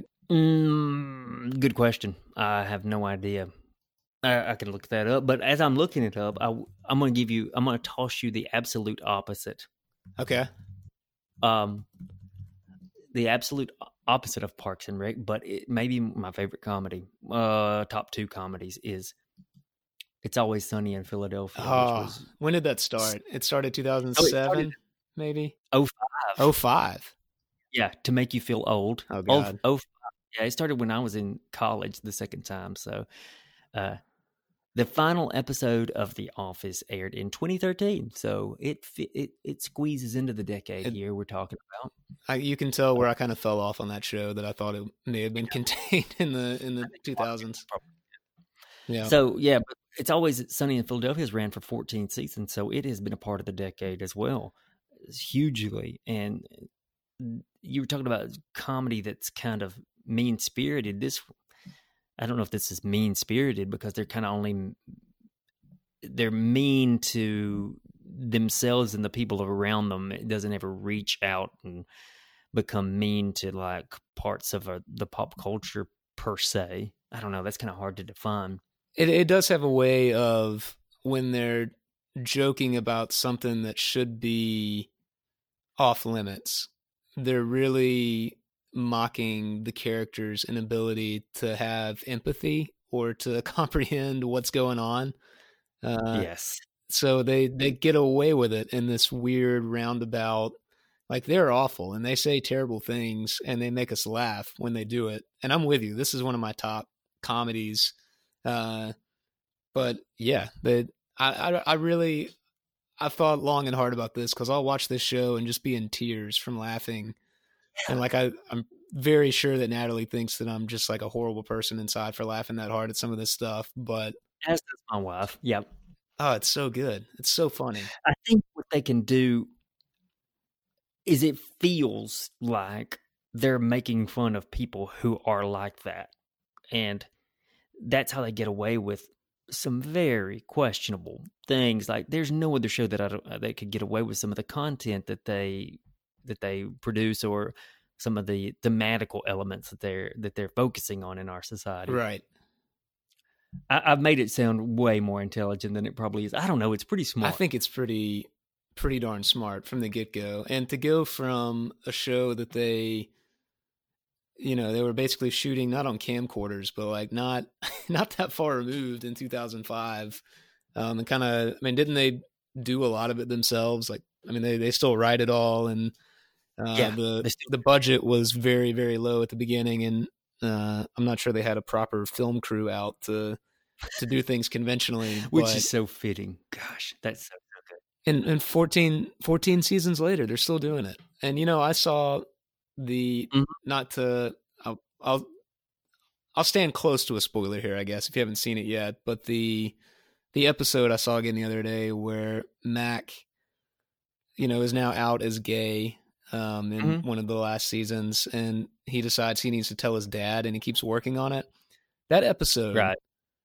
Mm, good question. I have no idea. I, I can look that up, but as I'm looking it up, I, I'm going to give you, I'm going to toss you the absolute opposite. Okay. Um, the absolute opposite of Parks and Rec, but it may be my favorite comedy. Uh, top two comedies is It's Always Sunny in Philadelphia. Oh, was, when did that start? It started two thousand seven, oh, started, maybe? oh five. oh five. Yeah, to make you feel old. Oh, God. Oh, oh, yeah, it started when I was in college the second time. So uh, the final episode of The Office aired in twenty thirteen. So it it it squeezes into the decade it, here we're talking about. I, you can tell where I kind of fell off on that show, that I thought it may have been yeah. contained in the in the two thousands. Yeah. So, yeah, but It's Always Sunny in Philadelphia has ran for fourteen seasons, so it has been a part of the decade as well, hugely. And you were talking about comedy that's kind of mean spirited. This, I don't know if this is mean spirited because they're kind of only they're mean to themselves and the people around them. It doesn't ever reach out and become mean to like parts of a, the pop culture per se. I don't know. That's kind of hard to define. It it does have a way of when they're joking about something that should be off limits, they're really mocking the character's inability to have empathy or to comprehend what's going on. Uh, yes. So they, they get away with it in this weird roundabout. Like, they're awful and they say terrible things and they make us laugh when they do it. And I'm with you. This is one of my top comedies. Uh, but yeah, they, I, I, I really, I thought long and hard about this because I'll watch this show and just be in tears from laughing. And like, I, I'm very sure that Natalie thinks that I'm just like a horrible person inside for laughing that hard at some of this stuff. But as does my wife. Yep. Oh, it's so good. It's so funny. I think what they can do is it feels like they're making fun of people who are like that. And that's how they get away with some very questionable things. Like, there's no other show that I don't, they could get away with some of the content that they that they produce or some of the thematical elements that they're that they're focusing on in our society. Right. I, I've made it sound way more intelligent than it probably is. I don't know. It's pretty smart. I think it's pretty, pretty darn smart from the get-go. And to go from a show that they, you know, they were basically shooting not on camcorders, but like not, not that far removed in two thousand five. Um, and kind of, I mean, didn't they do a lot of it themselves? Like, I mean, they, they still write it all. And uh, yeah, the, the budget was very, very low at the beginning. And uh, I'm not sure they had a proper film crew out to, to do things conventionally, which but, is so fitting. Gosh, that's so, so good. And, and fourteen, fourteen seasons later, they're still doing it. And, you know, I saw the, mm-hmm. not to, I'll, I'll, I'll stand close to a spoiler here, I guess, if you haven't seen it yet, but the, the episode I saw again the other day where Mac, you know, is now out as gay um, in mm-hmm. one of the last seasons, and he decides he needs to tell his dad, and he keeps working on it. That episode right.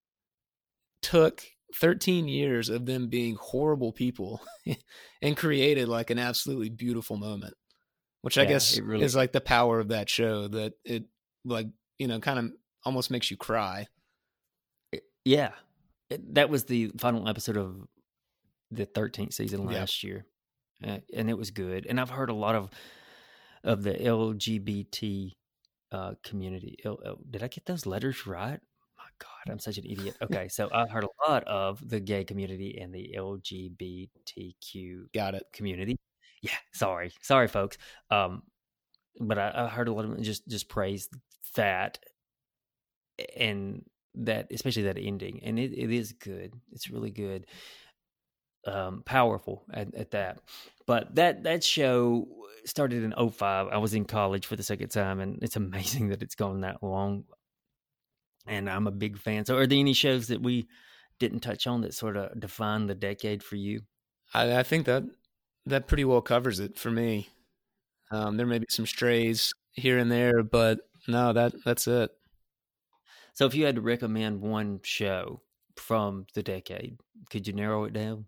took thirteen years of them being horrible people and created like an absolutely beautiful moment, which I yeah, guess really is like the power of that show, that it like, you know, kind of almost makes you cry. Yeah. It, that was the final episode of the thirteenth season last yeah. year. Uh, and it was good. And I've heard a lot of, of the L G B T uh, community. L, L, did I get those letters right? God, I'm such an idiot. Okay, so I've heard a lot of the gay community and the L G B T Q got it community. Yeah, sorry, sorry, folks. Um, but I, I heard a lot of them just just praise that and that, especially that ending, and it, it is good. It's really good, um, powerful at, at that. But that that show started in oh five. I was in college for the second time, and it's amazing that it's gone that long. And I'm a big fan. So are there any shows that we didn't touch on that sort of define the decade for you? I, I think that that pretty well covers it for me. Um, there may be some strays here and there, but no, that that's it. So if you had to recommend one show from the decade, could you narrow it down?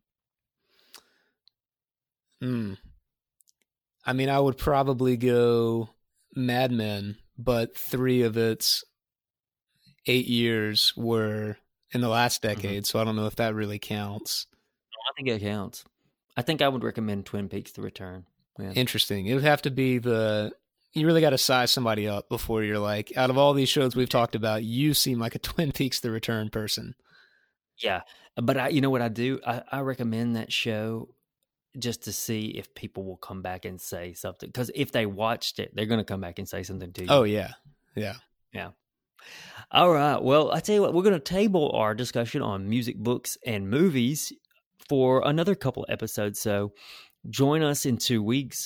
Hmm. I mean, I would probably go Mad Men, but three of its eight years were in the last decade, mm-hmm. so I don't know if that really counts. I think it counts. I think I would recommend Twin Peaks: The Return. Yeah. Interesting. It would have to be the, you really got to size somebody up before you're like, out of all these shows we've talked about, you seem like a Twin Peaks: The Return person. Yeah, but I, you know what I do? I, I recommend that show just to see if people will come back and say something. Because if they watched it, they're going to come back and say something to you. Oh, yeah. Yeah. Yeah. All right. Well, I tell you what, we're going to table our discussion on music, books, and movies for another couple episodes. So join us in two weeks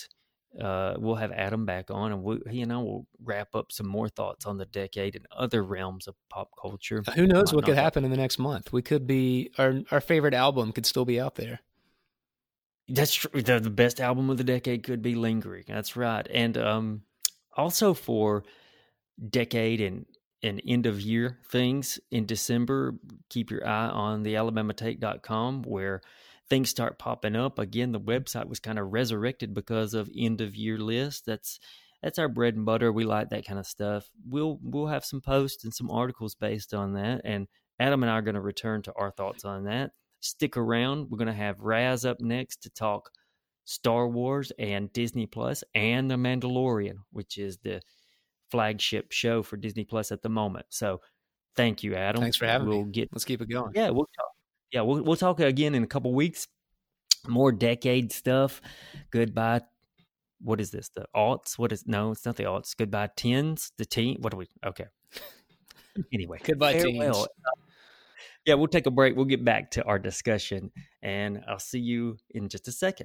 uh, we'll have Adam back on, and we, he and I will wrap up some more thoughts on the decade and other realms of pop culture. Who knows Might what could not- happen in the next month? We could be our our favorite album could still be out there. That's true. The, the best album of the decade could be Lingering. That's right. And um, also for decade and, and end of year things in December, keep your eye on the alabama take dot com where things start popping up. Again, the website was kind of resurrected because of end of year lists. That's that's our bread and butter. We like that kind of stuff. We'll we'll have some posts and some articles based on that. And Adam and I are going to return to our thoughts on that. Stick around. We're going to have Raz up next to talk Star Wars and Disney Plus and The Mandalorian, which is the flagship show for Disney Plus at the moment. So thank you, Adam. Thanks for having we'll me. Get, Let's keep it going. Yeah, we'll talk. Yeah, we'll, we'll talk again in a couple weeks. More decade stuff. Goodbye. What is this? The aughts? What is, no, it's not the aughts. Goodbye tens, the teen. What are we? Okay. Anyway. Goodbye farewell. teens. Yeah, we'll take a break. We'll get back to our discussion, and I'll see you in just a second.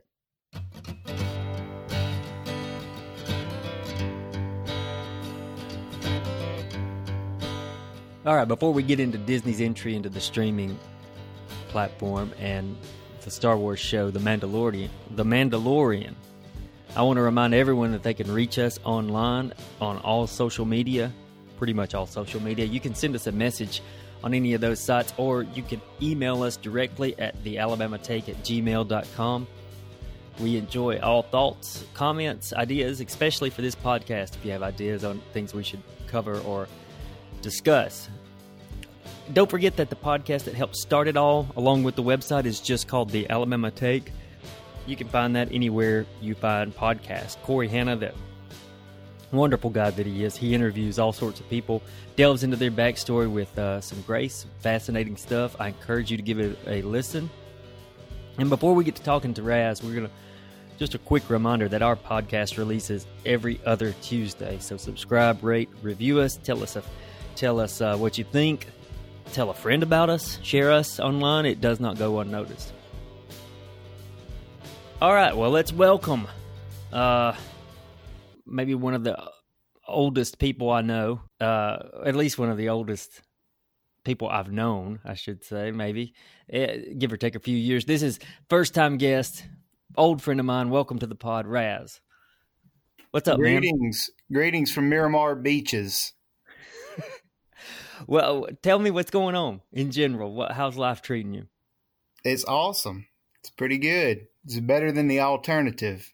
All right, before we get into Disney's entry into the streaming platform and the Star Wars show, The Mandalorian, The Mandalorian, I want to remind everyone that they can reach us online on all social media, pretty much all social media. You can send us a message on any of those sites, or you can email us directly at the alabama take at gmail dot com. We enjoy all thoughts, comments, ideas, especially for this podcast. If you have ideas on things we should cover or discuss. Don't forget that the podcast that helped start it all, along with the website, is just called The Alabama Take. You can find that anywhere you find podcasts. Corey Hanna, the wonderful guy that he is, he interviews all sorts of people, delves into their backstory with uh, some grace, fascinating stuff. I encourage you to give it a listen. And before we get to talking to Raz, we're going to, just a quick reminder that our podcast releases every other Tuesday. So subscribe, rate, review us, tell us, if, tell us uh, what you think, tell a friend about us, share us online. It does not go unnoticed. All right, well, let's welcome uh, maybe one of the oldest people I know, uh, at least one of the oldest people I've known, I should say, maybe, uh, give or take a few years. This is first-time guest, old friend of mine. Welcome to the pod, Raz. What's up, greetings, man? Greetings. Greetings from Miramar Beaches. Well, tell me what's going on in general. What, how's life treating you? It's awesome. It's pretty good. It's better than the alternative.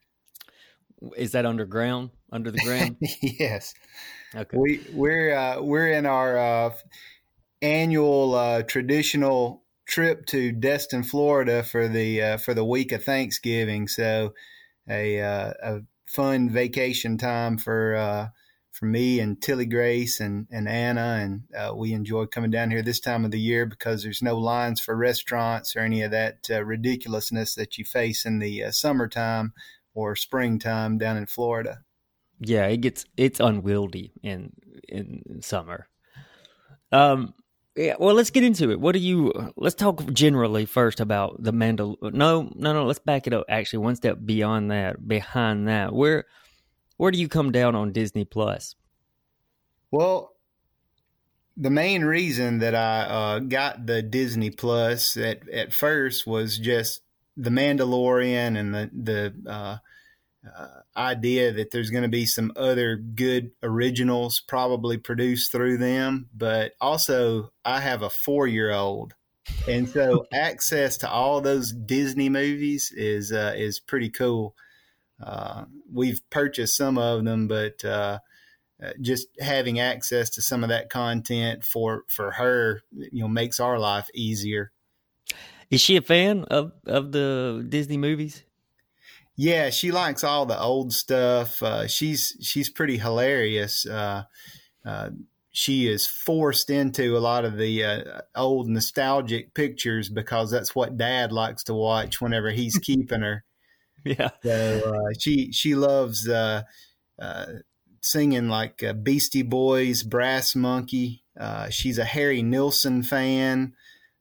Is that underground, under the ground? Yes. Okay. We we're uh, we're in our uh, annual uh, traditional trip to Destin, Florida for the uh, for the week of Thanksgiving. So a uh, a fun vacation time for uh, for me and Tilly Grace and and Anna, and uh, we enjoy coming down here this time of the year because there's no lines for restaurants or any of that uh, ridiculousness that you face in the uh, summertime or springtime down in Florida. Yeah, it gets it's unwieldy in in summer. Um, yeah. Well, let's get into it. What do you? Let's talk generally first about the Mandal. No, no, no. Let's back it up. Actually, one step beyond that, behind that, where where do you come down on Disney Plus? Well, the main reason that I uh, got the Disney Plus at at first was just The Mandalorian and the the. Uh, Uh, idea that there's going to be some other good originals probably produced through them. But also I have a four-year-old. And so access to all those Disney movies is uh, is pretty cool. Uh, we've purchased some of them, but uh, just having access to some of that content for, for her, you know, makes our life easier. Is she a fan of, of the Disney movies? Yeah, she likes all the old stuff. Uh, she's she's pretty hilarious. Uh, uh, she is forced into a lot of the uh, old nostalgic pictures because that's what Dad likes to watch whenever he's keeping her. Yeah. So uh, she she loves uh, uh, singing like uh, Beastie Boys, Brass Monkey. Uh, she's a Harry Nilsson fan.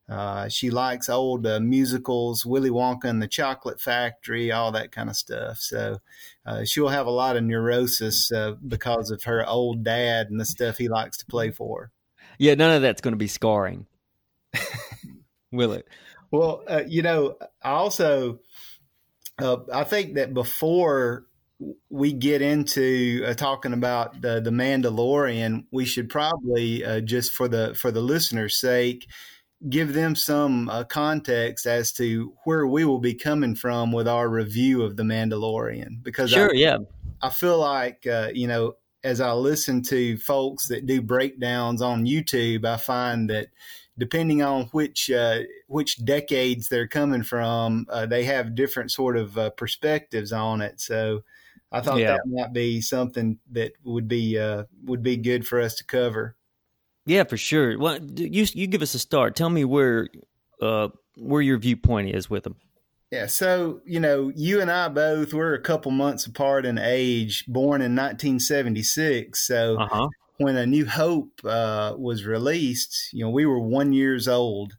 Uh, she likes old uh, musicals, Willy Wonka and the Chocolate Factory, all that kind of stuff. So uh, she'll have a lot of neurosis uh, because of her old dad and the stuff he likes to play for. Yeah, none of that's going to be scarring, will it? Well, uh, you know, I also uh, I think that before we get into uh, talking about the, the Mandalorian, we should probably uh, just for the for the listeners' sake, give them some uh, context as to where we will be coming from with our review of The Mandalorian. Because sure, I, yeah, I feel like, uh, you know, as I listen to folks that do breakdowns on YouTube, I find that depending on which uh, which decades they're coming from, uh, they have different sort of uh, perspectives on it. So I thought yeah. that might be something that would be uh, would be good for us to cover. Yeah, for sure. Well, you you give us a start. Tell me where uh, where your viewpoint is with them. Yeah, so, you know, you and I both, we're a couple months apart in age, born in nineteen seventy-six. So uh-huh. when A New Hope uh, was released, you know, we were one years old.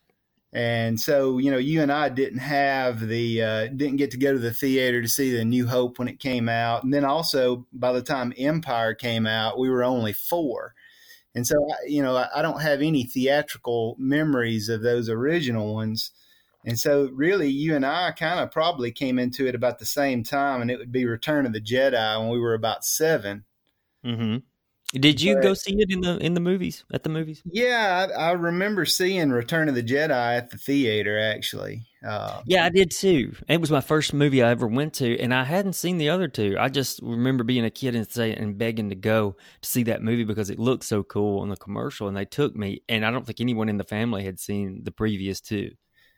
And so, you know, you and I didn't have the, uh, didn't get to go to the theater to see The New Hope when it came out. And then also, by the time Empire came out, we were only four. And so, you know, I don't have any theatrical memories of those original ones. And so really you and I kind of probably came into it about the same time, and it would be Return of the Jedi when we were about seven. Mm-hmm. Did you but, go see it in the in the movies, at the movies? Yeah, I, I remember seeing Return of the Jedi at the theater, actually. Uh, yeah, I did too. It was my first movie I ever went to, and I hadn't seen the other two. I just remember being a kid and say and begging to go to see that movie because it looked so cool on the commercial, and they took me. And I don't think anyone in the family had seen the previous two.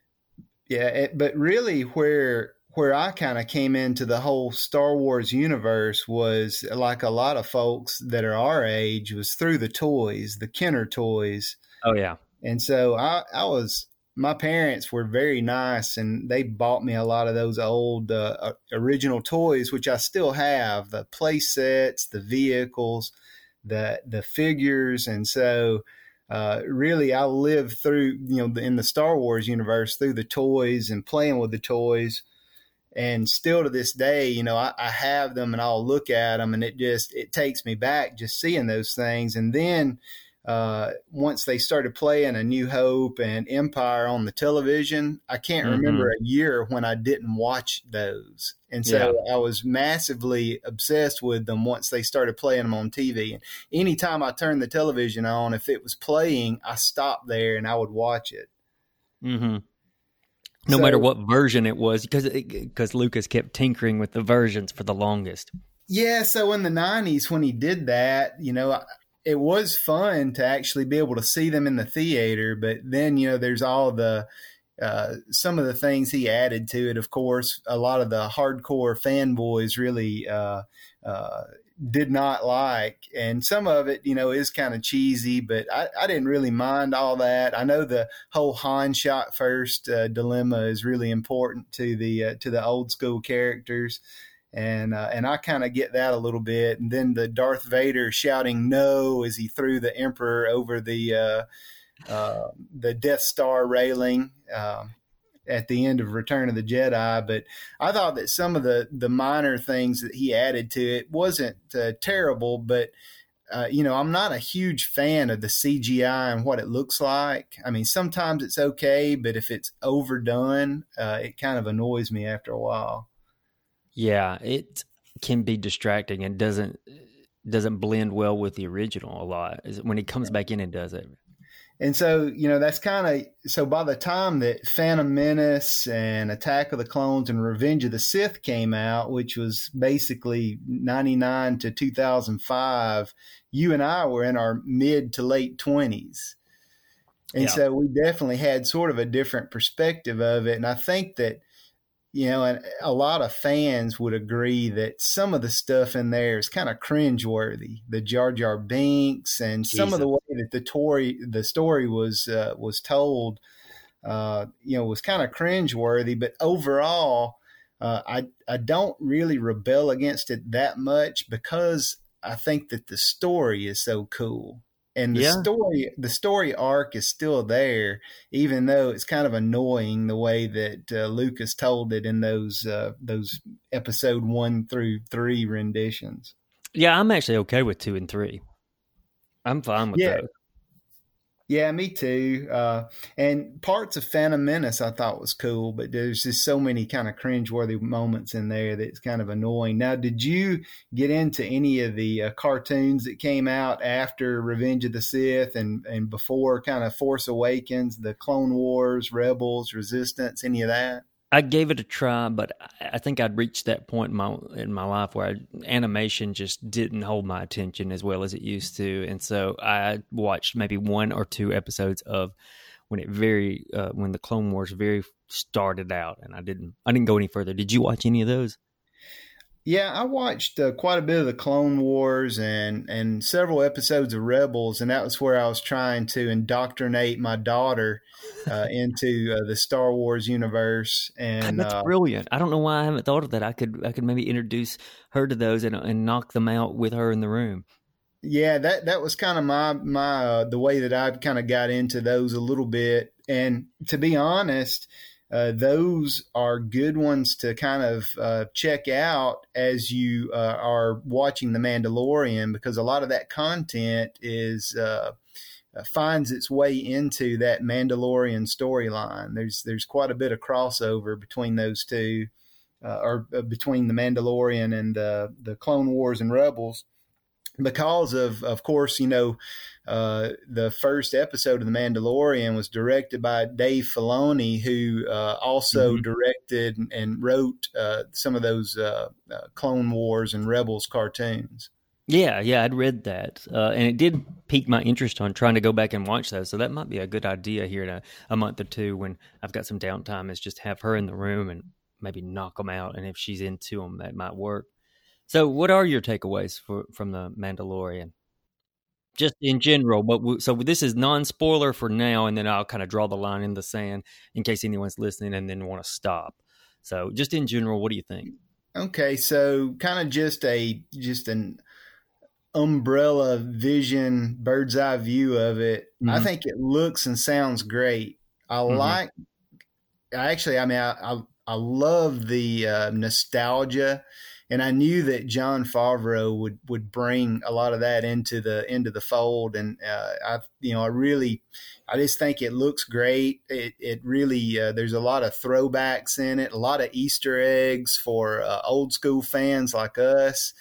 Yeah, it, but really, where where I kind of came into the whole Star Wars universe was, like a lot of folks that are our age, was through the toys, the Kenner toys. Oh yeah, and so I, I was. My parents were very nice, and they bought me a lot of those old uh, original toys, which I still have, the play sets, the vehicles, the the figures. And so uh, really I lived through, you know, in the Star Wars universe through the toys and playing with the toys. And still to this day, you know, I, I have them and I'll look at them, and it just, it takes me back just seeing those things. And then Uh, once they started playing A New Hope and Empire on the television, I can't mm-hmm. remember a year when I didn't watch those. And so yeah. I was massively obsessed with them once they started playing them on T V. And anytime I turned the television on, if it was playing, I stopped there and I would watch it. Mm-hmm. No so, matter what version it was, because because Lucas kept tinkering with the versions for the longest. Yeah, so in the nineties when he did that, you know, I, it was fun to actually be able to see them in the theater, but then, you know, there's all the, uh, some of the things he added to it. Of course, a lot of the hardcore fanboys really, uh, uh, did not like, and some of it, you know, is kind of cheesy, but I, I didn't really mind all that. I know the whole Han shot first, uh, dilemma is really important to the, uh, to the old school characters. And uh, and I kind of get that a little bit. And then the Darth Vader shouting no as he threw the Emperor over the uh, uh, the Death Star railing uh, at the end of Return of the Jedi. But I thought that some of the, the minor things that he added to it wasn't uh, terrible. But, uh, you know, I'm not a huge fan of the C G I and what it looks like. I mean, sometimes it's okay, but if it's overdone, uh, it kind of annoys me after a while. Yeah, it can be distracting and doesn't doesn't blend well with the original a lot when he comes back in and does it. And so, you know, that's kind of, so by the time that Phantom Menace and Attack of the Clones and Revenge of the Sith came out, which was basically ninety-nine to two thousand five, you and I were in our mid to late twenties. And yeah. so we definitely had sort of a different perspective of it. And I think that, you know, and a lot of fans would agree that some of the stuff in there is kind of cringeworthy. The Jar Jar Binks and some Jesus. of the way that the story, the story was uh, was told, uh, you know, was kind of cringeworthy. But overall, uh, I I don't really rebel against it that much because I think that the story is so cool. and the Yeah. story the story arc is still there, even though it's kind of annoying the way that uh, Lucas told it in those uh, those episode one through three renditions. Yeah, I'm actually okay with two and three. I'm fine with Yeah. those. Yeah, me too. Uh, and parts of Phantom Menace I thought was cool, but there's just so many kind of cringeworthy moments in there that it's kind of annoying. Now, did you get into any of the uh, cartoons that came out after Revenge of the Sith and, and before kind of Force Awakens, the Clone Wars, Rebels, Resistance, any of that? I gave it a try, but I think I'd reached that point in my in my life where I, animation just didn't hold my attention as well as it used to, and so I watched maybe one or two episodes of when it very uh, when the Clone Wars very started out, and I didn't I didn't go any further. Did you watch any of those? Yeah, I watched uh, quite a bit of the Clone Wars and, and several episodes of Rebels, and that was where I was trying to indoctrinate my daughter uh, into uh, the Star Wars universe. And That's uh, brilliant. I don't know why I haven't thought of that. I could I could maybe introduce her to those and and knock them out with her in the room. yeah, that that was kind of my my uh, the way that I kind of got into those a little bit. And to be honest, Uh, those are good ones to kind of uh, check out as you uh, are watching The Mandalorian, because a lot of that content is uh, uh, finds its way into that Mandalorian storyline. There's there's quite a bit of crossover between those two, uh, or uh, between The Mandalorian and uh, the Clone Wars and Rebels, because of, of course, you know, uh, the first episode of The Mandalorian was directed by Dave Filoni, who uh, also mm-hmm. directed and wrote uh, some of those uh, uh, Clone Wars and Rebels cartoons. Yeah, yeah, I'd read that, uh, and it did pique my interest on trying to go back and watch those. So that might be a good idea here in a, a month or two when I've got some downtime, is just have her in the room and maybe knock them out. And if she's into them, that might work. So what are your takeaways for, from The Mandalorian? Just in general, but we, so this is non-spoiler for now, and then I'll kind of draw the line in the sand in case anyone's listening and then want to stop. So just in general, what do you think? Okay, so kind of just a just an umbrella vision, bird's eye view of it. Mm-hmm. I think it looks and sounds great. I mm-hmm. like, actually, I mean, I I, I love the uh, nostalgia. And I knew that Jon Favreau would, would bring a lot of that into the into the fold, and uh, I you know I really I just think it looks great. It it really uh, there's a lot of throwbacks in it, a lot of Easter eggs for uh, old school fans like us,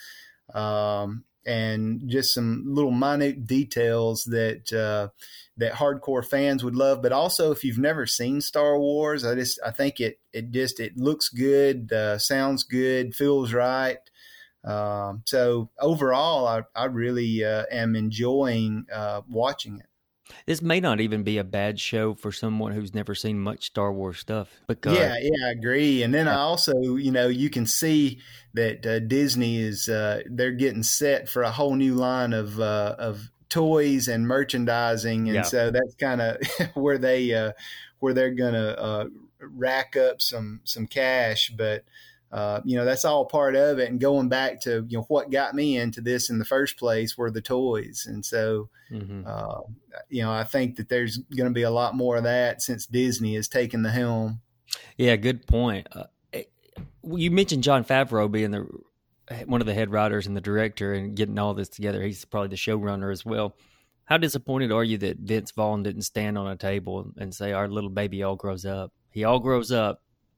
um, and just some little minute details that uh, that hardcore fans would love. But also, if you've never seen Star Wars, I just I think it it just it looks good, uh, sounds good, feels right. Um, so overall, I I really uh, am enjoying uh, watching it. This may not even be a bad show for someone who's never seen much Star Wars stuff. Because yeah, yeah, I agree. And then I also, you know, you can see that uh, Disney is uh, they're getting set for a whole new line of uh, of toys and merchandising, and yeah. so that's kind of where they uh, where they're gonna uh, rack up some some cash. But uh, you know, that's all part of it. And going back to you know what got me into this in the first place were the toys, and so mm-hmm. uh, you know I think that there's going to be a lot more of that since Disney has taken the helm. Yeah, good point. Uh, you mentioned Jon Favreau being the one of the head writers and the director and getting all this together. He's probably the showrunner as well. How disappointed are you that Vince Vaughn didn't stand on a table and say, our little baby all grows up? He all grows up.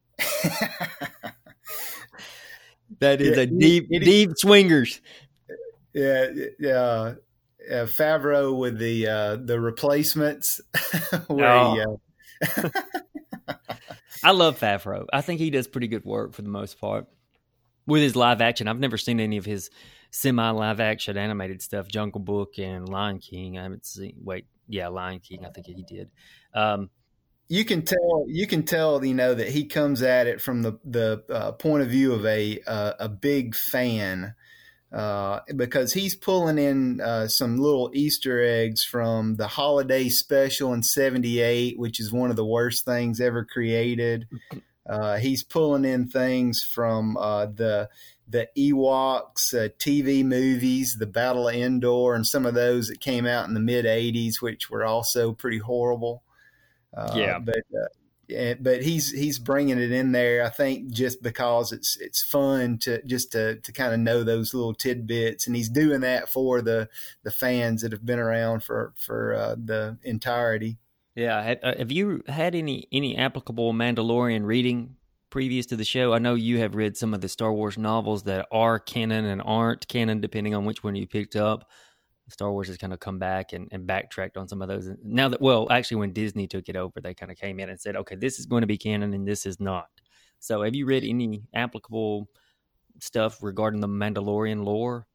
That is yeah, a deep, it, it, deep swingers. Yeah, yeah. Uh, Favreau with the uh, the replacements. where oh. he, uh... I love Favreau. I think he does pretty good work for the most part. With his live action, I've never seen any of his semi-live action animated stuff, Jungle Book and Lion King. I haven't seen, wait, yeah, Lion King, I think he did. Um, you can tell, you can tell, you know, that he comes at it from the, the uh, point of view of a, uh, a big fan, uh, because he's pulling in uh, some little Easter eggs from the holiday special in seventy-eight, which is one of the worst things ever created. Uh, he's pulling in things from uh, the the Ewoks uh, T V movies, the Battle of Endor, and some of those that came out in the mid eighties, which were also pretty horrible. Uh, Yeah. But uh, yeah, but he's he's bringing it in there. I think just because it's it's fun to just to to kind of know those little tidbits, and he's doing that for the the fans that have been around for for uh, the entirety. Yeah. Have, uh, have you had any any applicable Mandalorian reading previous to the show? I know you have read some of the Star Wars novels that are canon and aren't canon, depending on which one you picked up. Star Wars has kind of come back and, and backtracked on some of those. Now that, well, actually, when Disney took it over, they kind of came in and said, okay, this is going to be canon and this is not. So have you read any applicable stuff regarding the Mandalorian lore?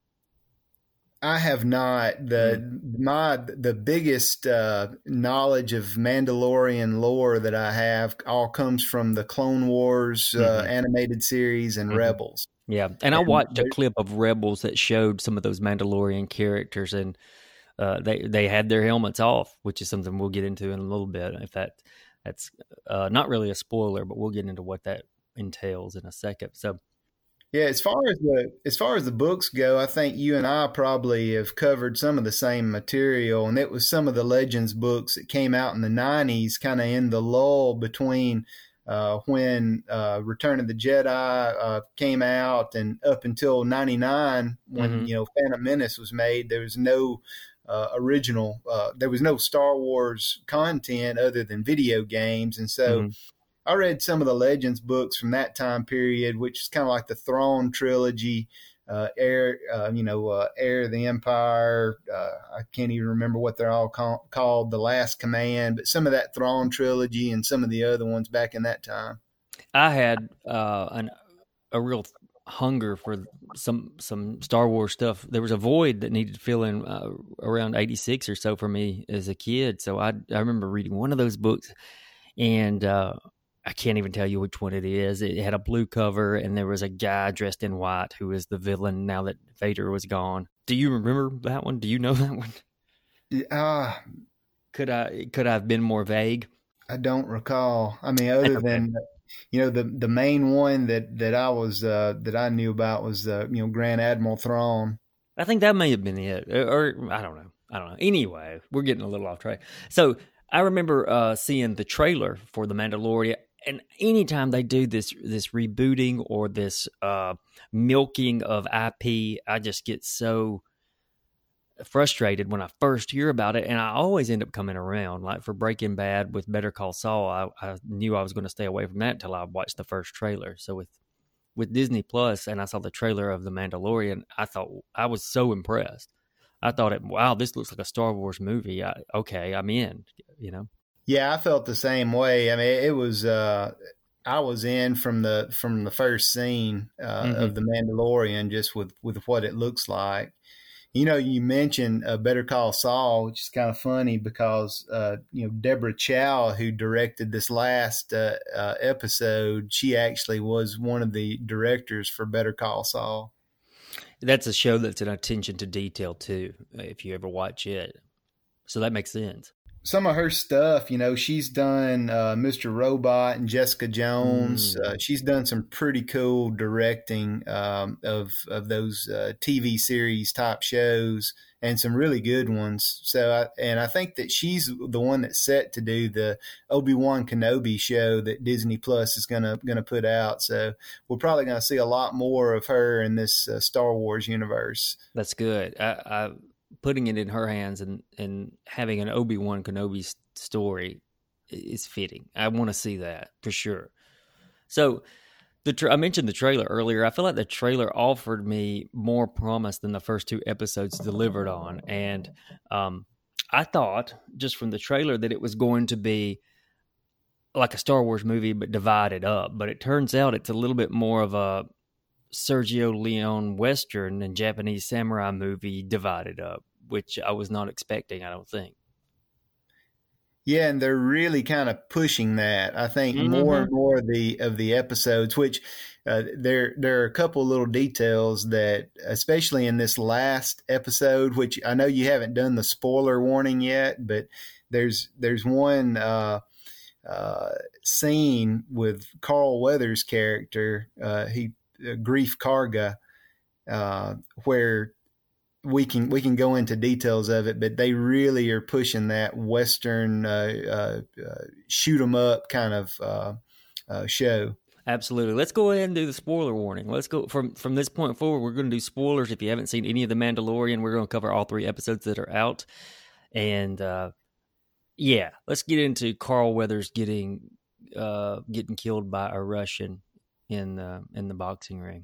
I have not. The my the biggest uh, knowledge of Mandalorian lore that I have all comes from the Clone Wars uh, Mhm. animated series and Mhm. Rebels. Yeah, and I And watched a there- clip of Rebels that showed some of those Mandalorian characters, and uh, they they had their helmets off, which is something we'll get into in a little bit. If that that's uh, not really a spoiler, but we'll get into what that entails in a second. So Yeah, as far as the as far as the books go, I think you and I probably have covered some of the same material, and it was some of the Legends books that came out in the nineties, kind of in the lull between uh, when uh, Return of the Jedi uh, came out and up until ninety-nine when Mhm. you know Phantom Menace was made. There was no uh, original, uh, there was no Star Wars content other than video games, and so. Mhm. I read some of the Legends books from that time period, which is kind of like the Thrawn trilogy, uh, Heir, uh, you know, uh, Heir of the Empire. Uh, I can't even remember what they're all call, called, The Last Command, but some of that Thrawn trilogy and some of the other ones back in that time. I had uh, an a real hunger for some some Star Wars stuff. There was a void that needed to fill in uh, around eighty-six or so for me as a kid. So I I remember reading one of those books, and uh, I can't even tell you which one it is. It had a blue cover, and there was a guy dressed in white who is the villain now that Vader was gone. Do you remember that one? Do you know that one? Uh, Could I could I have been more vague? I don't recall. I mean, other Okay. than you know the the main one that that I was uh, that I knew about was uh, you know Grand Admiral Thrawn. I think that may have been it, or, or I don't know. I don't know. Anyway, we're getting a little off track. So I remember uh, seeing the trailer for The Mandalorian, and anytime they do this this rebooting or this uh, milking of I P, I just get so frustrated when I first hear about it, and I always end up coming around. Like for Breaking Bad with Better Call Saul, I, I knew I was going to stay away from that until I watched the first trailer. So with with Disney Plus, and I saw the trailer of The Mandalorian, I thought I was so impressed. I thought, it, wow, this looks like a Star Wars movie. I, okay, I'm in. You know. Yeah, I felt the same way. I mean, it was uh, I was in from the from the first scene uh, Mhm. of The Mandalorian, just with with what it looks like. You know, you mentioned uh, Better Call Saul, which is kind of funny because uh, you know Deborah Chow, who directed this last uh, uh, episode, she actually was one of the directors for Better Call Saul. That's a show that's an attention to detail too, if you ever watch it. So that makes sense. Some of her stuff, you know, she's done uh, Mister Robot and Jessica Jones. Mm. Uh, she's done some pretty cool directing um, of of those uh, T V series type shows and some really good ones. So, I, and I think that she's the one that's set to do the Obi-Wan Kenobi show that Disney Plus is gonna gonna put out. So, we're probably gonna see a lot more of her in this uh, Star Wars universe. That's good. I, I putting it in her hands and, and having an Obi-Wan Kenobi s- story is fitting. I want to see that for sure. So the tra- I mentioned the trailer earlier. I feel like the trailer offered me more promise than the first two episodes delivered on. And um, I thought just from the trailer that it was going to be like a Star Wars movie, but divided up. But it turns out it's a little bit more of a Sergio Leone Western and Japanese samurai movie divided up, which I was not expecting, I don't think. Yeah, and they're really kind of pushing that. I think Mhm. more and more of the of the episodes, which uh, there there are a couple of little details that, especially in this last episode, which I know you haven't done the spoiler warning yet, but there's there's one uh, uh, scene with Carl Weathers' character, uh, he uh, Greef Karga, uh, where we can we can go into details of it, but they really are pushing that Western uh, uh, uh, shoot 'em up kind of uh, uh, show. Absolutely. Let's go ahead and do the spoiler warning. Let's go from from this point forward. We're going to do spoilers. If you haven't seen any of The Mandalorian, we're going to cover all three episodes that are out. And uh, yeah, let's get into Carl Weathers getting uh, getting killed by a Russian in the in the boxing ring.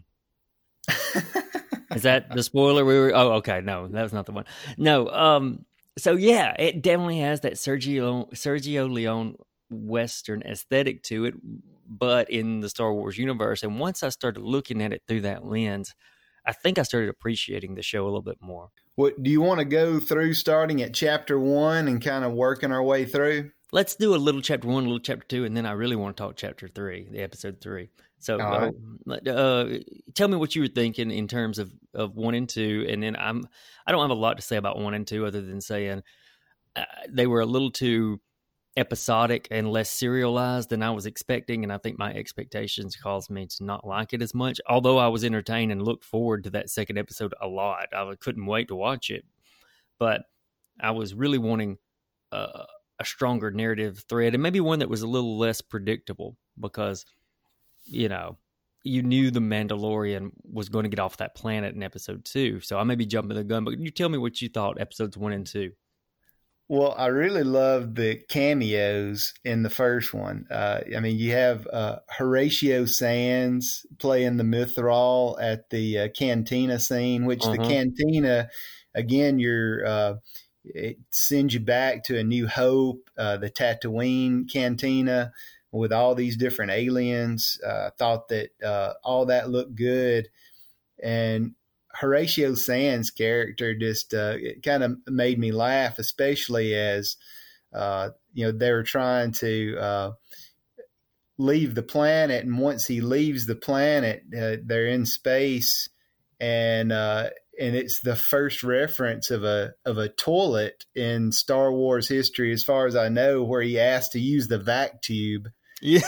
Is that the spoiler? We were. Oh, okay. No, that was not the one. No. Um. So yeah, it definitely has that Sergio Sergio Leone Western aesthetic to it, but in the Star Wars universe. And once I started looking at it through that lens, I think I started appreciating the show a little bit more. What do you want to go through starting at chapter one and kind of working our way through? Let's do a little chapter one, a little chapter two, and then I really want to talk chapter three, the episode three. So uh, right. uh, tell me what you were thinking in terms of, of one and two. And then I'm, I don't have a lot to say about one and two other than saying uh, they were a little too episodic and less serialized than I was expecting. And I think my expectations caused me to not like it as much, although I was entertained and looked forward to that second episode a lot. I couldn't wait to watch it, but I was really wanting uh, a stronger narrative thread and maybe one that was a little less predictable because, you know, you knew the Mandalorian was going to get off that planet in episode two. So I may be jumping the gun, but you tell me what you thought episodes one and two. Well, I really loved the cameos in the first one. Uh, I mean, you have uh, Horatio Sands playing the Mythrol at the uh, cantina scene, which uh-huh. the cantina, again, you're, uh, it sends you back to A New Hope, uh, the Tatooine cantina with all these different aliens. I uh, thought that uh, all that looked good. And Horatio Sands' character just uh, it kind of made me laugh, especially as, uh, you know, they were trying to uh, leave the planet. And once he leaves the planet, uh, they're in space. And uh, and it's the first reference of a of a toilet in Star Wars history, as far as I know, where he asked to use the vac tube. Yeah.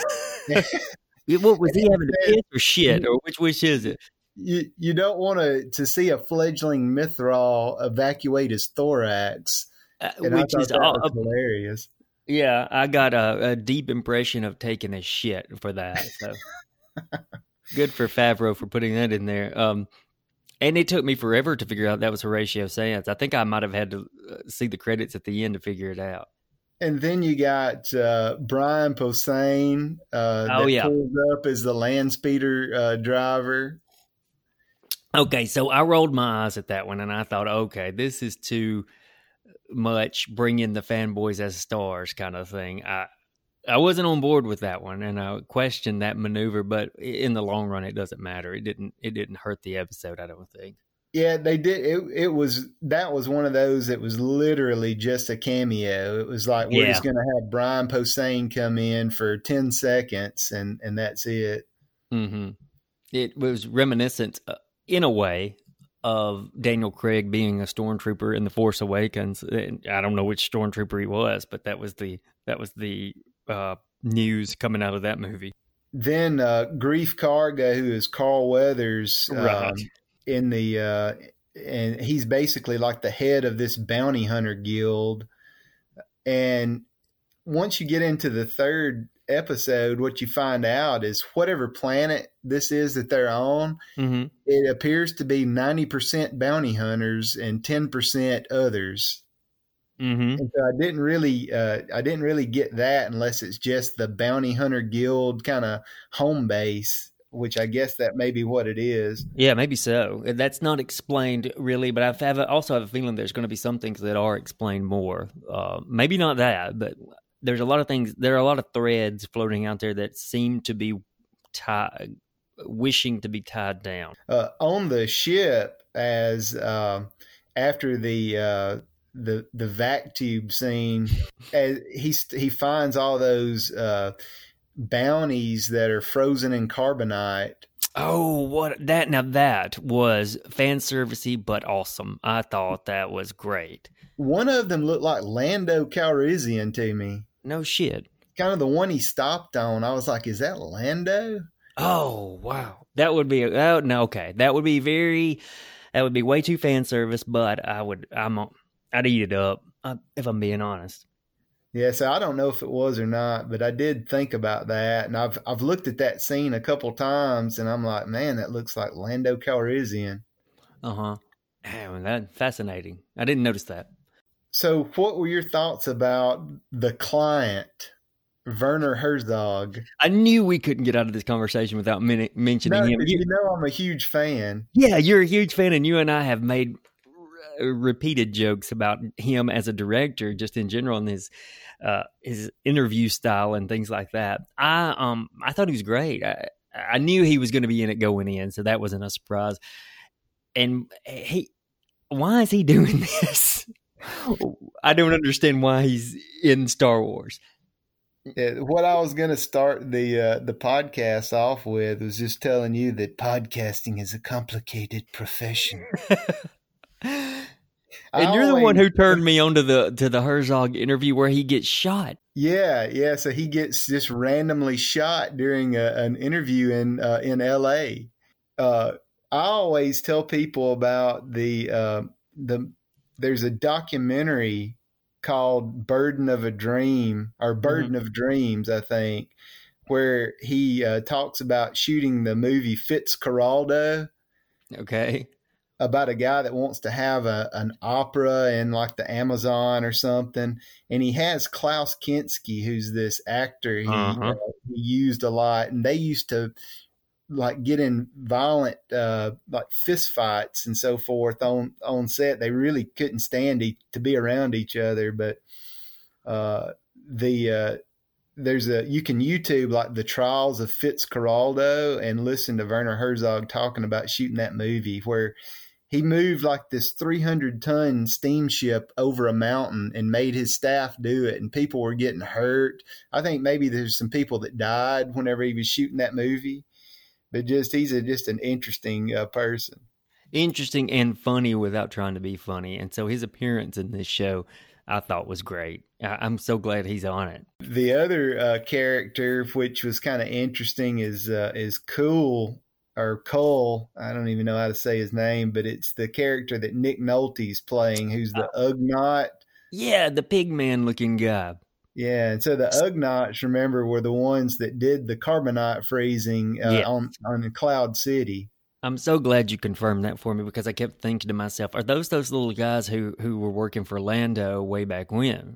What was he having to piss or shit, or which which is it? You you don't want to to see a fledgling Mythrol evacuate his thorax, uh, which is all, was hilarious. Yeah, I got a, a deep impression of taking a shit for that. So good for Favreau for putting that in there. Um, and it took me forever to figure out that was Horatio Sands. I think I might have had to see the credits at the end to figure it out. And then you got uh, Brian Posehn uh, oh, that yeah. pulls up as the land speeder uh, driver. Okay, so I rolled my eyes at that one, and I thought, okay, this is too much bring in the fanboys as stars kind of thing. I I wasn't on board with that one, and I questioned that maneuver, but in the long run, it doesn't matter. It didn't it didn't hurt the episode, I don't think. Yeah, they did. It, it was that was one of those that was literally just a cameo. It was like we're yeah. just going to have Brian Posehn come in for ten seconds, and and that's it. Mm-hmm. It was reminiscent, uh, in a way, of Daniel Craig being a stormtrooper in The Force Awakens. I don't know which stormtrooper he was, but that was the that was the uh, news coming out of that movie. Then uh, Greef Karga, who is Carl Weathers. Right. Um, in the uh and he's basically like the head of this bounty hunter guild. And once you get into the third episode, what you find out is whatever planet this is that they're on, mm-hmm. it appears to be ninety percent bounty hunters and ten percent others. Mm-hmm. And so I didn't really uh I didn't really get that unless it's just the bounty hunter guild kind of home base, which I guess that may be what it is. Yeah, maybe so. That's not explained really, but I have also have a feeling there's going to be some things that are explained more. Uh, maybe not that, but there's a lot of things. There are a lot of threads floating out there that seem to be tied, wishing to be tied down. Uh, on the ship, as uh, after the uh, the the vac tube scene, as he he finds all those. Uh, bounties that are frozen in carbonite. Oh, what that now that was fan servicey but awesome. I thought that was great. One of them looked like Lando Calrissian to me. No shit. kind of the one he stopped on, I was like, is that Lando? Oh, wow. That would be, oh, no, okay. That would be very, that would be way too fan service, but I would, I'm, I'd eat it up, uh, if I'm being honest. Yeah, so I don't know if it was or not, but I did think about that, and I've I've looked at that scene a couple times, and I'm like, man, that looks like Lando Calrissian. Uh huh. Damn, that fascinating. I didn't notice that. So, what were your thoughts about the client, Werner Herzog? I knew we couldn't get out of this conversation without men- mentioning No, him. you know I'm a huge fan. Yeah, you're a huge fan, and you and I have made r- repeated jokes about him as a director, just in general, and his uh, his interview style and things like that. I um I thought he was great. I, I knew he was going to be in it going in, so that wasn't a surprise. And he, why is he doing this? I don't understand why he's in Star Wars. Yeah, what I was going to start the uh, the podcast off with was just telling you that podcasting is a complicated profession. And you're the one who turned me on to the to the Herzog interview where he gets shot. Yeah, yeah. So he gets just randomly shot during a, an interview in uh, in L A. Uh, I always tell people about the uh, the. There's a documentary called "Burden of a Dream" or "Burden mm-hmm. of Dreams," I think, where he uh, talks about shooting the movie Fitzcarraldo. Okay. About a guy that wants to have a, an opera in like the Amazon or something. And he has Klaus Kinski, who's this actor he, uh-huh. uh, he used a lot. And they used to like get in violent, uh, like fist fights and so forth on, on set. They really couldn't stand e- to be around each other. But uh, the uh, there's a, you can YouTube like the trials of Fitzcarraldo and listen to Werner Herzog talking about shooting that movie where he moved like this three hundred ton steamship over a mountain and made his staff do it, and people were getting hurt. I think maybe there's some people that died whenever he was shooting that movie, but just he's a, just an interesting uh, person. Interesting and funny without trying to be funny. And so his appearance in this show I thought was great. I'm so glad he's on it. The other uh, character, which was kind of interesting, is uh, is Cool. Or Cole, I don't even know how to say his name, but it's the character that Nick Nolte's playing, who's the uh, Ugnaught. Yeah, the pig man looking guy. Yeah, and so the Ugnaughts, remember, were the ones that did the carbonite freezing uh, yeah. on on Cloud City. I'm so glad you confirmed that for me because I kept thinking to myself, are those those little guys who, who were working for Lando way back when?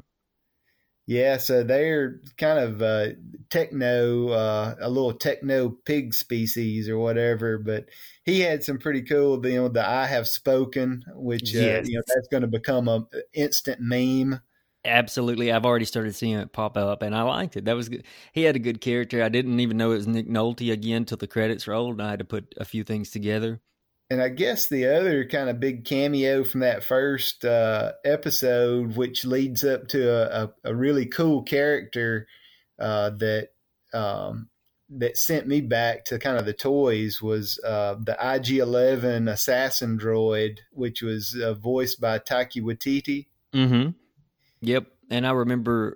Yeah, so they're kind of uh, techno, uh, a little techno pig species or whatever. But he had some pretty cool, you know, the "I have spoken," which yes. uh, you know that's going to become a instant meme. Absolutely, I've already started seeing it pop up, and I liked it. That was good. He had a good character. I didn't even know it was Nick Nolte again till the credits rolled, and I had to put a few things together. And I guess the other kind of big cameo from that first uh, episode, which leads up to a, a, a really cool character uh, that um, that sent me back to kind of the toys, was uh, the I G eleven assassin droid, which was uh, voiced by Taika Waititi. Mm-hmm. Yep, and I remember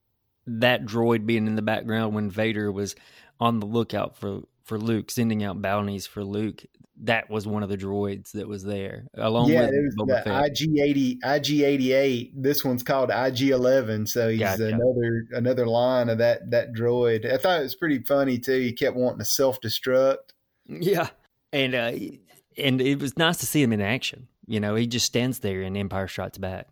that droid being in the background when Vader was on the lookout for, for Luke, sending out bounties for Luke. That was one of the droids that was there, along yeah, with it was Boba the Fett. I G eighty, I G eighty-eight. This one's called I G eleven, so he's gotcha. another another line of that that droid. I thought it was pretty funny too. He kept wanting to self destruct. Yeah, and uh, and it was nice to see him in action. You know, he just stands there in Empire Strikes Back.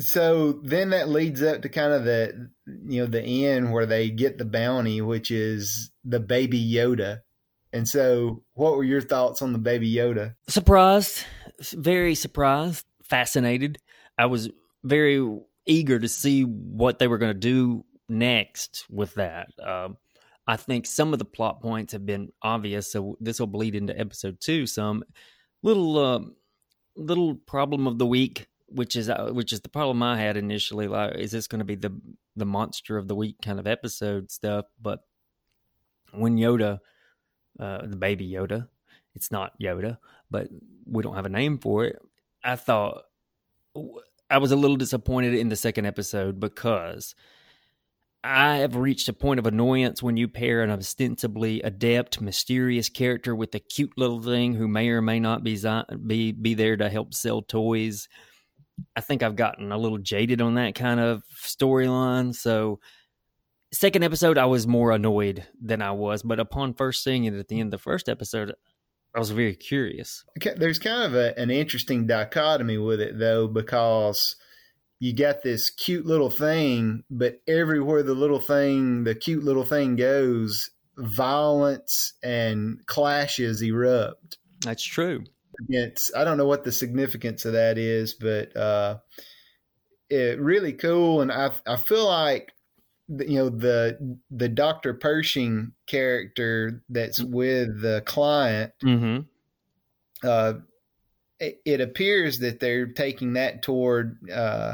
So then that leads up to kind of the you know the end where they get the bounty, which is the Baby Yoda. And so, what were your thoughts on the Baby Yoda? Surprised, very surprised, fascinated. I was very eager to see what they were going to do next with that. Um, I think some of the plot points have been obvious, so this will bleed into episode two. Some little, uh, little problem of the week, which is uh, which is the problem I had initially. Like, is this going to be the the monster of the week kind of episode stuff? But when Yoda. Uh, the Baby Yoda. It's not Yoda, but we don't have a name for it. I thought I was a little disappointed in the second episode because I have reached a point of annoyance when you pair an ostensibly adept, mysterious character with a cute little thing who may or may not be be be there to help sell toys. I think I've gotten a little jaded on that kind of storyline. So, second episode, I was more annoyed than I was. But upon first seeing it at the end of the first episode, I was very curious. Okay, there's kind of a, an interesting dichotomy with it, though, because you got this cute little thing, but everywhere the little thing, the cute little thing goes, violence and clashes erupt. That's true. It's, I don't know what the significance of that is, but uh, it really cool. And I I feel like, you know, the the Doctor Pershing character that's with the client, mm-hmm. uh, it, it appears that they're taking that toward, uh,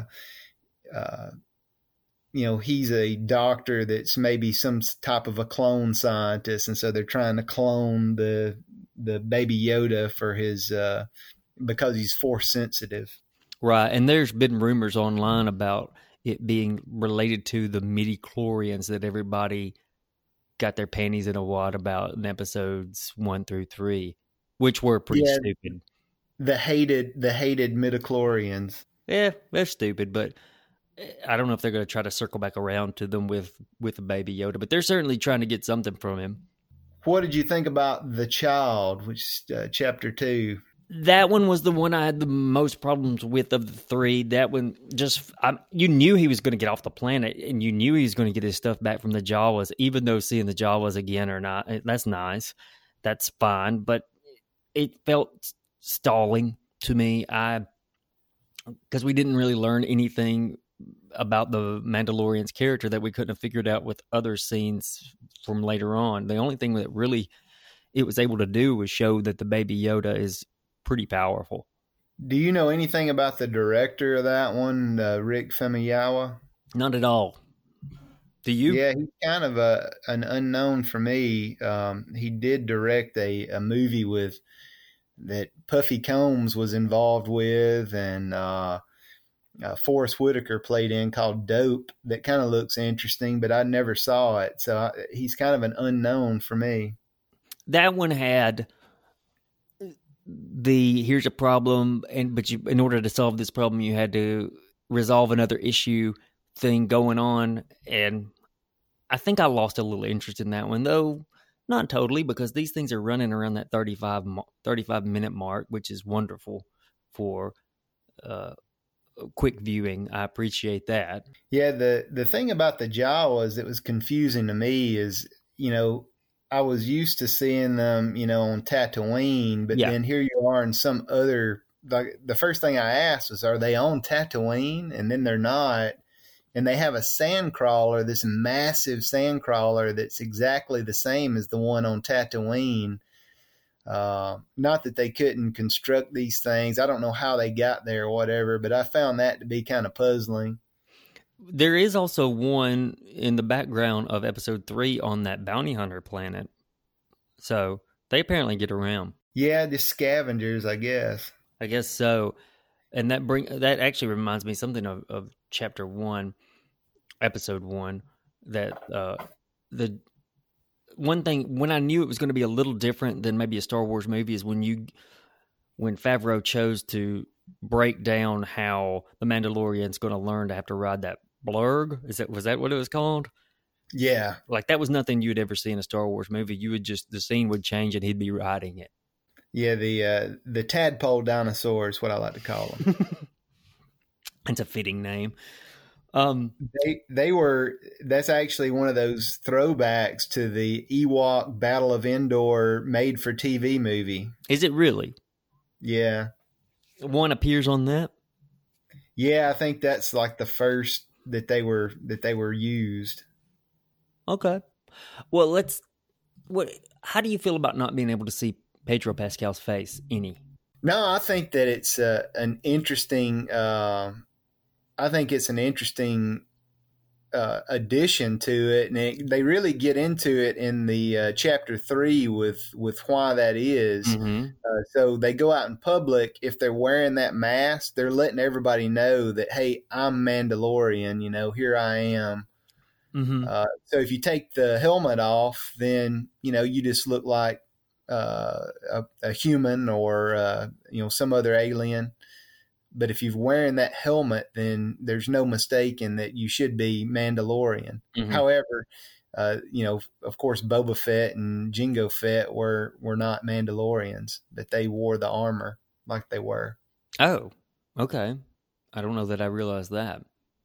uh, you know, he's a doctor that's maybe some type of a clone scientist, and so they're trying to clone the the baby Yoda for his uh, because he's force sensitive. Right, and there's been rumors online about it being related to the midi-chlorians that everybody got their panties in a wad about in episodes one through three, which were pretty yeah, stupid. The hated, the hated midichlorians. Yeah, they're stupid, but I don't know if they're going to try to circle back around to them with, with a baby Yoda, but they're certainly trying to get something from him. What did you think about The Child, which is uh, chapter two? That one was the one I had the most problems with of the three. That one just, I, you knew he was going to get off the planet, and you knew he was going to get his stuff back from the Jawas, even though seeing the Jawas again or not, that's nice. That's fine. But it felt stalling to me. I, because we didn't really learn anything about the Mandalorian's character that we couldn't have figured out with other scenes from later on. The only thing that really it was able to do was show that the baby Yoda is pretty powerful. Do you know anything about the director of that one, uh, Rick Famuyiwa? Not at all. Do you? Yeah, he's kind of a an unknown for me. Um, he did direct a, a movie with that Puffy Combs was involved with, and uh, uh, Forrest Whitaker played in, called Dope. That kind of looks interesting, but I never saw it, so I, he's kind of an unknown for me. That one had the here's a problem, and but you, in order to solve this problem, you had to resolve another issue thing going on, and I think I lost a little interest in that one, though not totally, because these things are running around that thirty-five, thirty-five minute mark, which is wonderful for uh, quick viewing. I appreciate that. Yeah, the the thing about the Jawas that was confusing to me is, you know, I was used to seeing them, you know, on Tatooine, but yeah. Then here you are in some other, like the first thing I asked was, are they on Tatooine? And then they're not. And they have a sand crawler, this massive sand crawler that's exactly the same as the one on Tatooine. Uh, not that they couldn't construct these things. I don't know how they got there or whatever, but I found that to be kind of puzzling. There is also one in the background of episode three on that bounty hunter planet. So they apparently get around. Yeah, the scavengers, I guess. I guess so. And that bring that actually reminds me something of, of chapter one, episode one, that uh, the one thing when I knew it was going to be a little different than maybe a Star Wars movie is when you when Favreau chose to break down how the Mandalorian's going to learn to have to ride that blurg. Is that was that what it was called? Yeah, like that was nothing you'd ever see in a Star Wars movie. You would just the scene would change and he'd be riding it. Yeah, the uh, the tadpole dinosaur is what I like to call them. It's a fitting name. Um, they they were. That's actually one of those throwbacks to the Ewok Battle of Endor made for T V movie. Is it really? Yeah. One appears on that. Yeah, I think that's like the first that they were that they were used. Okay. Well, let's. What? How do you feel about not being able to see Pedro Pascal's face any? No, I think that it's uh, an interesting. Uh, I think it's an interesting uh, addition to it, and it, they really get into it in the uh, chapter three with with why that is. Mm-hmm. Uh, so they go out in public. If they're wearing that mask, they're letting everybody know that, hey, I'm Mandalorian. You know, here I am. Mm-hmm. Uh, so if you take the helmet off, then, you know, you just look like uh, a, a human or, uh, you know, some other alien. But if you're wearing that helmet, then there's no mistaking that you should be Mandalorian. Mhm. However, uh, you know, of course, Boba Fett and Jango Fett were, were not Mandalorians, but they wore the armor like they were. Oh, okay. I don't know that I realized that.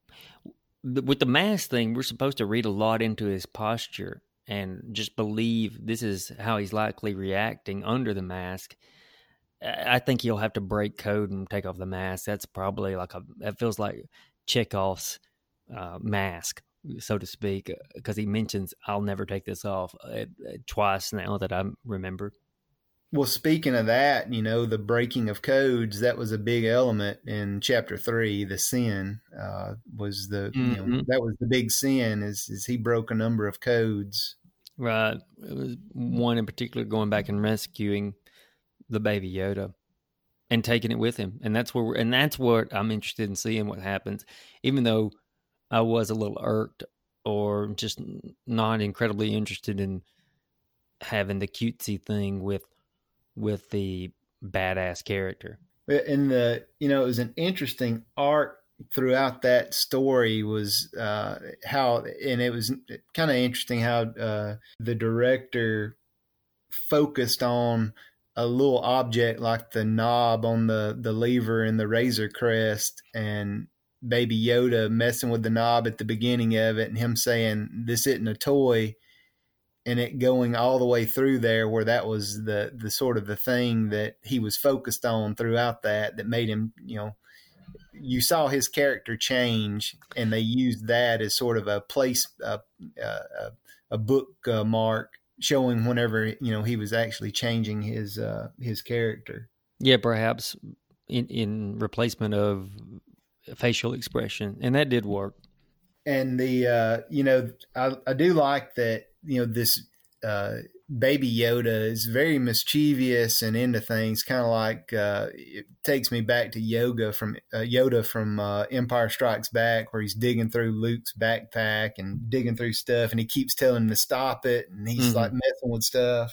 The- With the mask thing, we're supposed to read a lot into his posture and just believe this is how he's likely reacting under the mask. I I think he'll have to break code and take off the mask. That's probably like a, that feels like Chekhov's uh, mask, so to speak, because he mentions, I'll never take this off uh, twice now that I remember. Well, speaking of that, you know, the breaking of codes, that was a big element in chapter three. The sin uh, was the, you know, Mhm. that was the big sin is, is he broke a number of codes. Right. It was one in particular going back and rescuing the baby Yoda and taking it with him. And that's where we're, and that's what I'm interested in seeing what happens, even though I was a little irked or just not incredibly interested in having the cutesy thing with with the badass character. And the, you know, it was an interesting arc throughout that story was uh, how, and it was kind of interesting how uh, the director focused on a little object like the knob on the, the lever in the Razor Crest and Baby Yoda messing with the knob at the beginning of it and him saying, this isn't a toy, and it going all the way through there where that was the, the sort of the thing that he was focused on throughout that, that made him, you know, you saw his character change, and they used that as sort of a place, a, a, a book uh, mark showing whenever, you know, he was actually changing his, uh, his character. Yeah, perhaps in, in replacement of facial expression. And that did work. And the, uh, you know, I, I do like that, you know, this uh, Baby Yoda is very mischievous and into things, kind of like uh, it takes me back to Yoga from uh, Yoda from uh, Empire Strikes Back, where he's digging through Luke's backpack and digging through stuff, and he keeps telling him to stop it, and he's Mhm. like messing with stuff.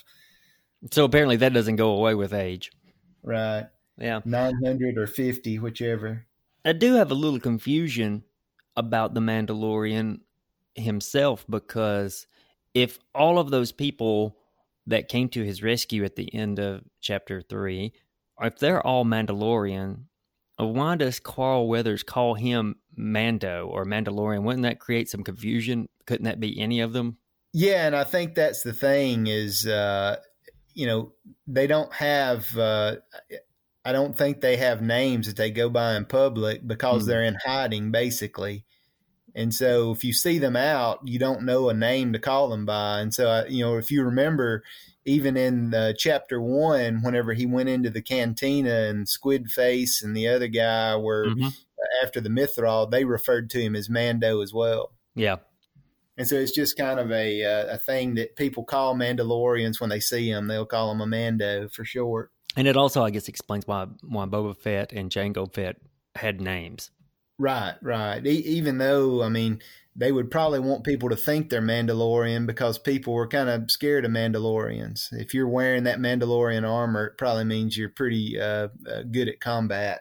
So apparently that doesn't go away with age. Right. Yeah. nine hundred or fifty, whichever. I do have a little confusion about the Mandalorian himself, because if all of those people that came to his rescue at the end of chapter three, if they're all Mandalorian, why does Carl Weathers call him Mando or Mandalorian? Wouldn't that create some confusion? Couldn't that be any of them? Yeah, and I think that's the thing is, uh, you know, they don't have, uh, I don't think they have names that they go by in public because Mhm. they're in hiding, basically. And so if you see them out, you don't know a name to call them by. And so, you know, if you remember, even in uh, chapter one, whenever he went into the cantina and Squid Face and the other guy were Mhm. after the Mythrol, they referred to him as Mando as well. Yeah. And so it's just kind of a uh, a thing that people call Mandalorians when they see him. They'll call him a Mando for short. And it also, I guess, explains why why Boba Fett and Jango Fett had names. Right, right. E- even though, I mean, they would probably want people to think they're Mandalorian because people were kind of scared of Mandalorians. If you're wearing that Mandalorian armor, it probably means you're pretty uh, uh, good at combat.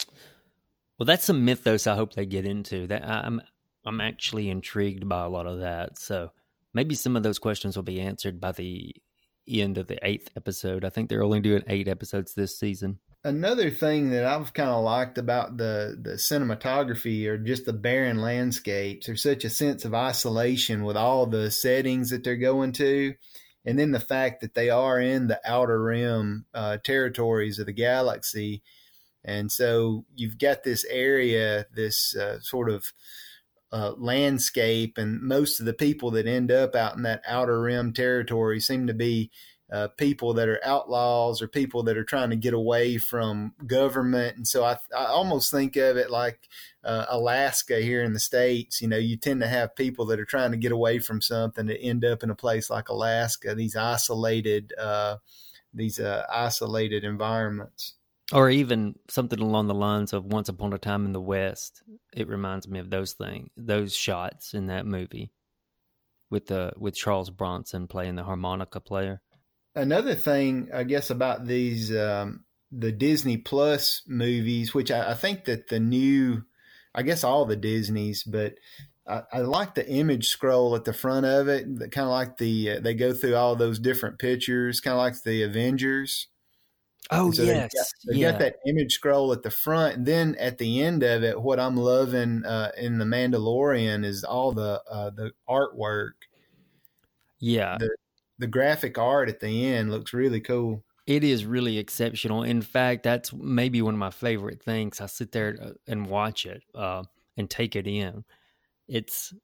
Well, that's some mythos I hope they get into. That I'm I'm actually intrigued by a lot of that. So maybe some of those questions will be answered by the end of the eighth episode. I think they're only doing eight episodes this season. Another thing that I've kind of liked about the, the cinematography or just the barren landscapes, there's such a sense of isolation with all the settings that they're going to. And then the fact that they are in the outer rim uh, territories of the galaxy. And so you've got this area, this uh, sort of uh, landscape, and most of the people that end up out in that outer rim territory seem to be Uh, people that are outlaws or people that are trying to get away from government. And so I, I almost think of it like uh, Alaska here in the States. You know, you tend to have people that are trying to get away from something that end up in a place like Alaska, these isolated, uh, these uh, isolated environments. Or even something along the lines of Once Upon a Time in the West. It reminds me of those things, those shots in that movie. with the with Charles Bronson playing the harmonica player. Another thing, I guess, about these um, the Disney Plus movies, which I, I think that the new, I guess all the Disneys, but I, I like the image scroll at the front of it. Kind of like the uh, they go through all those different pictures, kind of like the Avengers. Oh, so yes. They got, they yeah. got that image scroll at the front. And then at the end of it, what I'm loving uh, in The Mandalorian is all the uh, the artwork. Yeah. The, the graphic art at the end looks really cool. It is really exceptional. In fact, that's maybe one of my favorite things. I sit there and watch it uh, and take it in. It's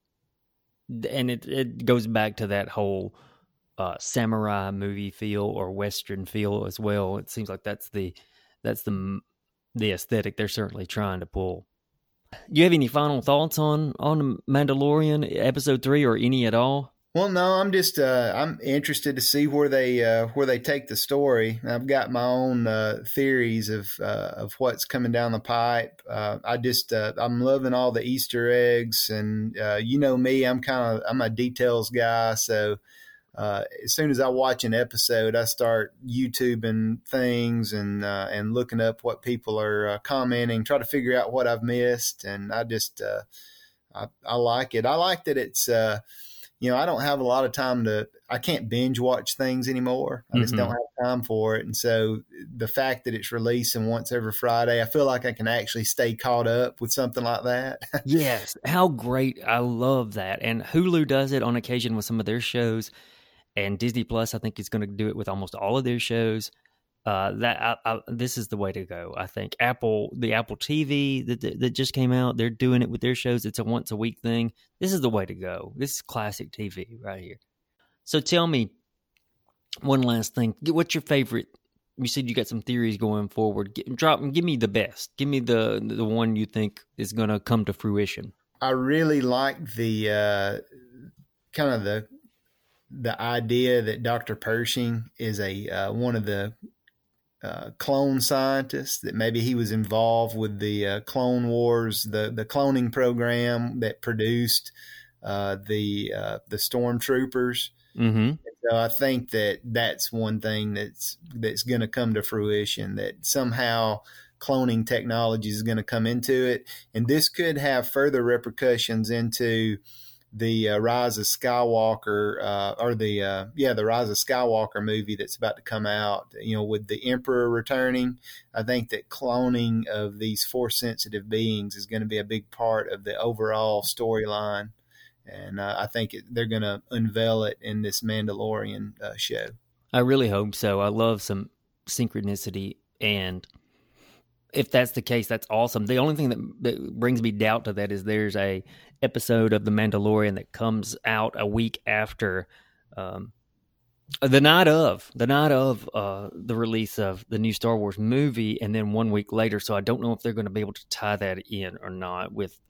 and it, it goes back to that whole Uh, samurai movie feel or Western feel as well. It seems like that's the that's the the aesthetic they're certainly trying to pull. Do you have any final thoughts on on Mandalorian episode three or any at all? Well, no, I'm just uh, I'm interested to see where they uh, where they take the story. I've got my own uh, theories of uh, of what's coming down the pipe. Uh, I just uh, I'm loving all the Easter eggs, and uh, you know me, I'm kind of I'm a details guy, so. Uh, as soon as I watch an episode, I start YouTubing things and uh, and looking up what people are uh, commenting, try to figure out what I've missed, and I just uh, I, I like it. I like that it's uh, you know I don't have a lot of time to I can't binge watch things anymore. I just Mhm. don't have time for it, and so the fact that it's releasing once every Friday, I feel like I can actually stay caught up with something like that. Yes, how great! I love that. And Hulu does it on occasion with some of their shows. And Disney Plus, I think, is going to do it with almost all of their shows. Uh, that I, I, this is the way to go. I think Apple, the Apple T V that, that that just came out, they're doing it with their shows. It's a once a week thing. This is the way to go. This is classic T V right here. So tell me one last thing. What's your favorite? You said you got some theories going forward. Get, drop. Give me the best. Give me the the one you think is going to come to fruition. I really like the uh, kind of the. the idea that Doctor Pershing is a uh, one of the uh, clone scientists, that maybe he was involved with the uh, Clone Wars, the the cloning program that produced uh, the uh, the stormtroopers. Mm-hmm. So I think that that's one thing that's that's going to come to fruition, that somehow cloning technology is going to come into it, and this could have further repercussions into the uh, Rise of Skywalker, uh, or the uh, yeah, the Rise of Skywalker movie that's about to come out. You know, with the Emperor returning, I think that cloning of these Force-sensitive beings is going to be a big part of the overall storyline, and uh, I think it, they're going to unveil it in this Mandalorian uh, show. I really hope so. I love some synchronicity, and if that's the case, that's awesome. The only thing that, that brings me doubt to that is there's a episode of The Mandalorian that comes out a week after um, the night of the night of uh, the release of the new Star Wars movie, and then one week later. So I don't know if they're going to be able to tie that in or not with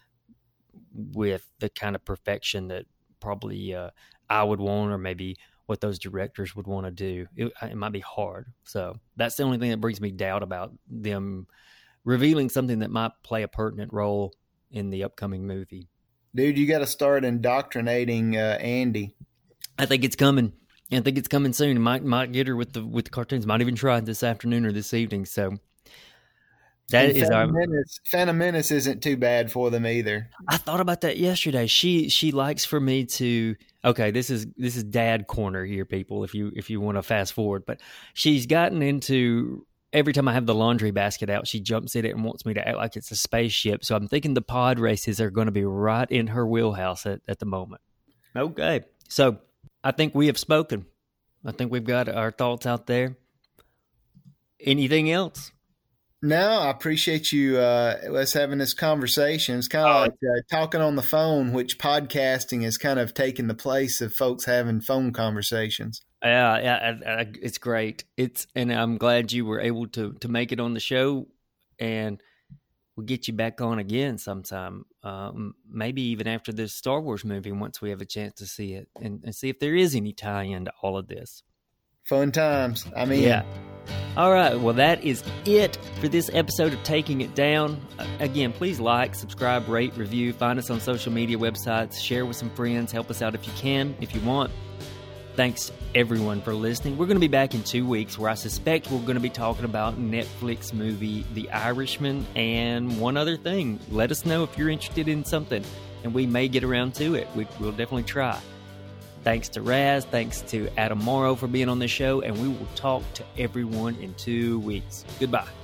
with the kind of perfection that probably uh, I would want, or maybe what those directors would want to do. It, it might be hard. So that's the only thing that brings me doubt about them revealing something that might play a pertinent role in the upcoming movie. Dude, you got to start indoctrinating uh, Andy. I think it's coming. I think it's coming soon. Might might get her with the with the cartoons. Might even try it this afternoon or this evening. So that and is Phantom our. Menace, Phantom Menace isn't too bad for them either. I thought about that yesterday. She she likes for me to. Okay, this is this is dad corner here, people. If you if you want to fast forward, but she's gotten into. Every time I have the laundry basket out, she jumps in it and wants me to act like it's a spaceship. So I'm thinking the pod races are going to be right in her wheelhouse at, at the moment. Okay. So I think we have spoken. I think we've got our thoughts out there. Anything else? No, I appreciate you uh, us having this conversation. It's kind of Oh. like uh, talking on the phone, which podcasting has kind of taken the place of folks having phone conversations. Yeah, yeah, I, I, it's great. It's and I'm glad you were able to to make it on the show, and we'll get you back on again sometime. Um, maybe even after this Star Wars movie, once we have a chance to see it and, and see if there is any tie-in to all of this. Fun times. I mean, yeah. All right. Well, that is it for this episode of Taking It Down. Again, please like, subscribe, rate, review, find us on social media websites, share with some friends, help us out if you can, if you want. Thanks, everyone, for listening. We're going to be back in two weeks where I suspect we're going to be talking about Netflix movie The Irishman and one other thing. Let us know if you're interested in something, and we may get around to it. We, we'll definitely try. Thanks to Raz. Thanks to Adam Morrow for being on the show, and we will talk to everyone in two weeks. Goodbye.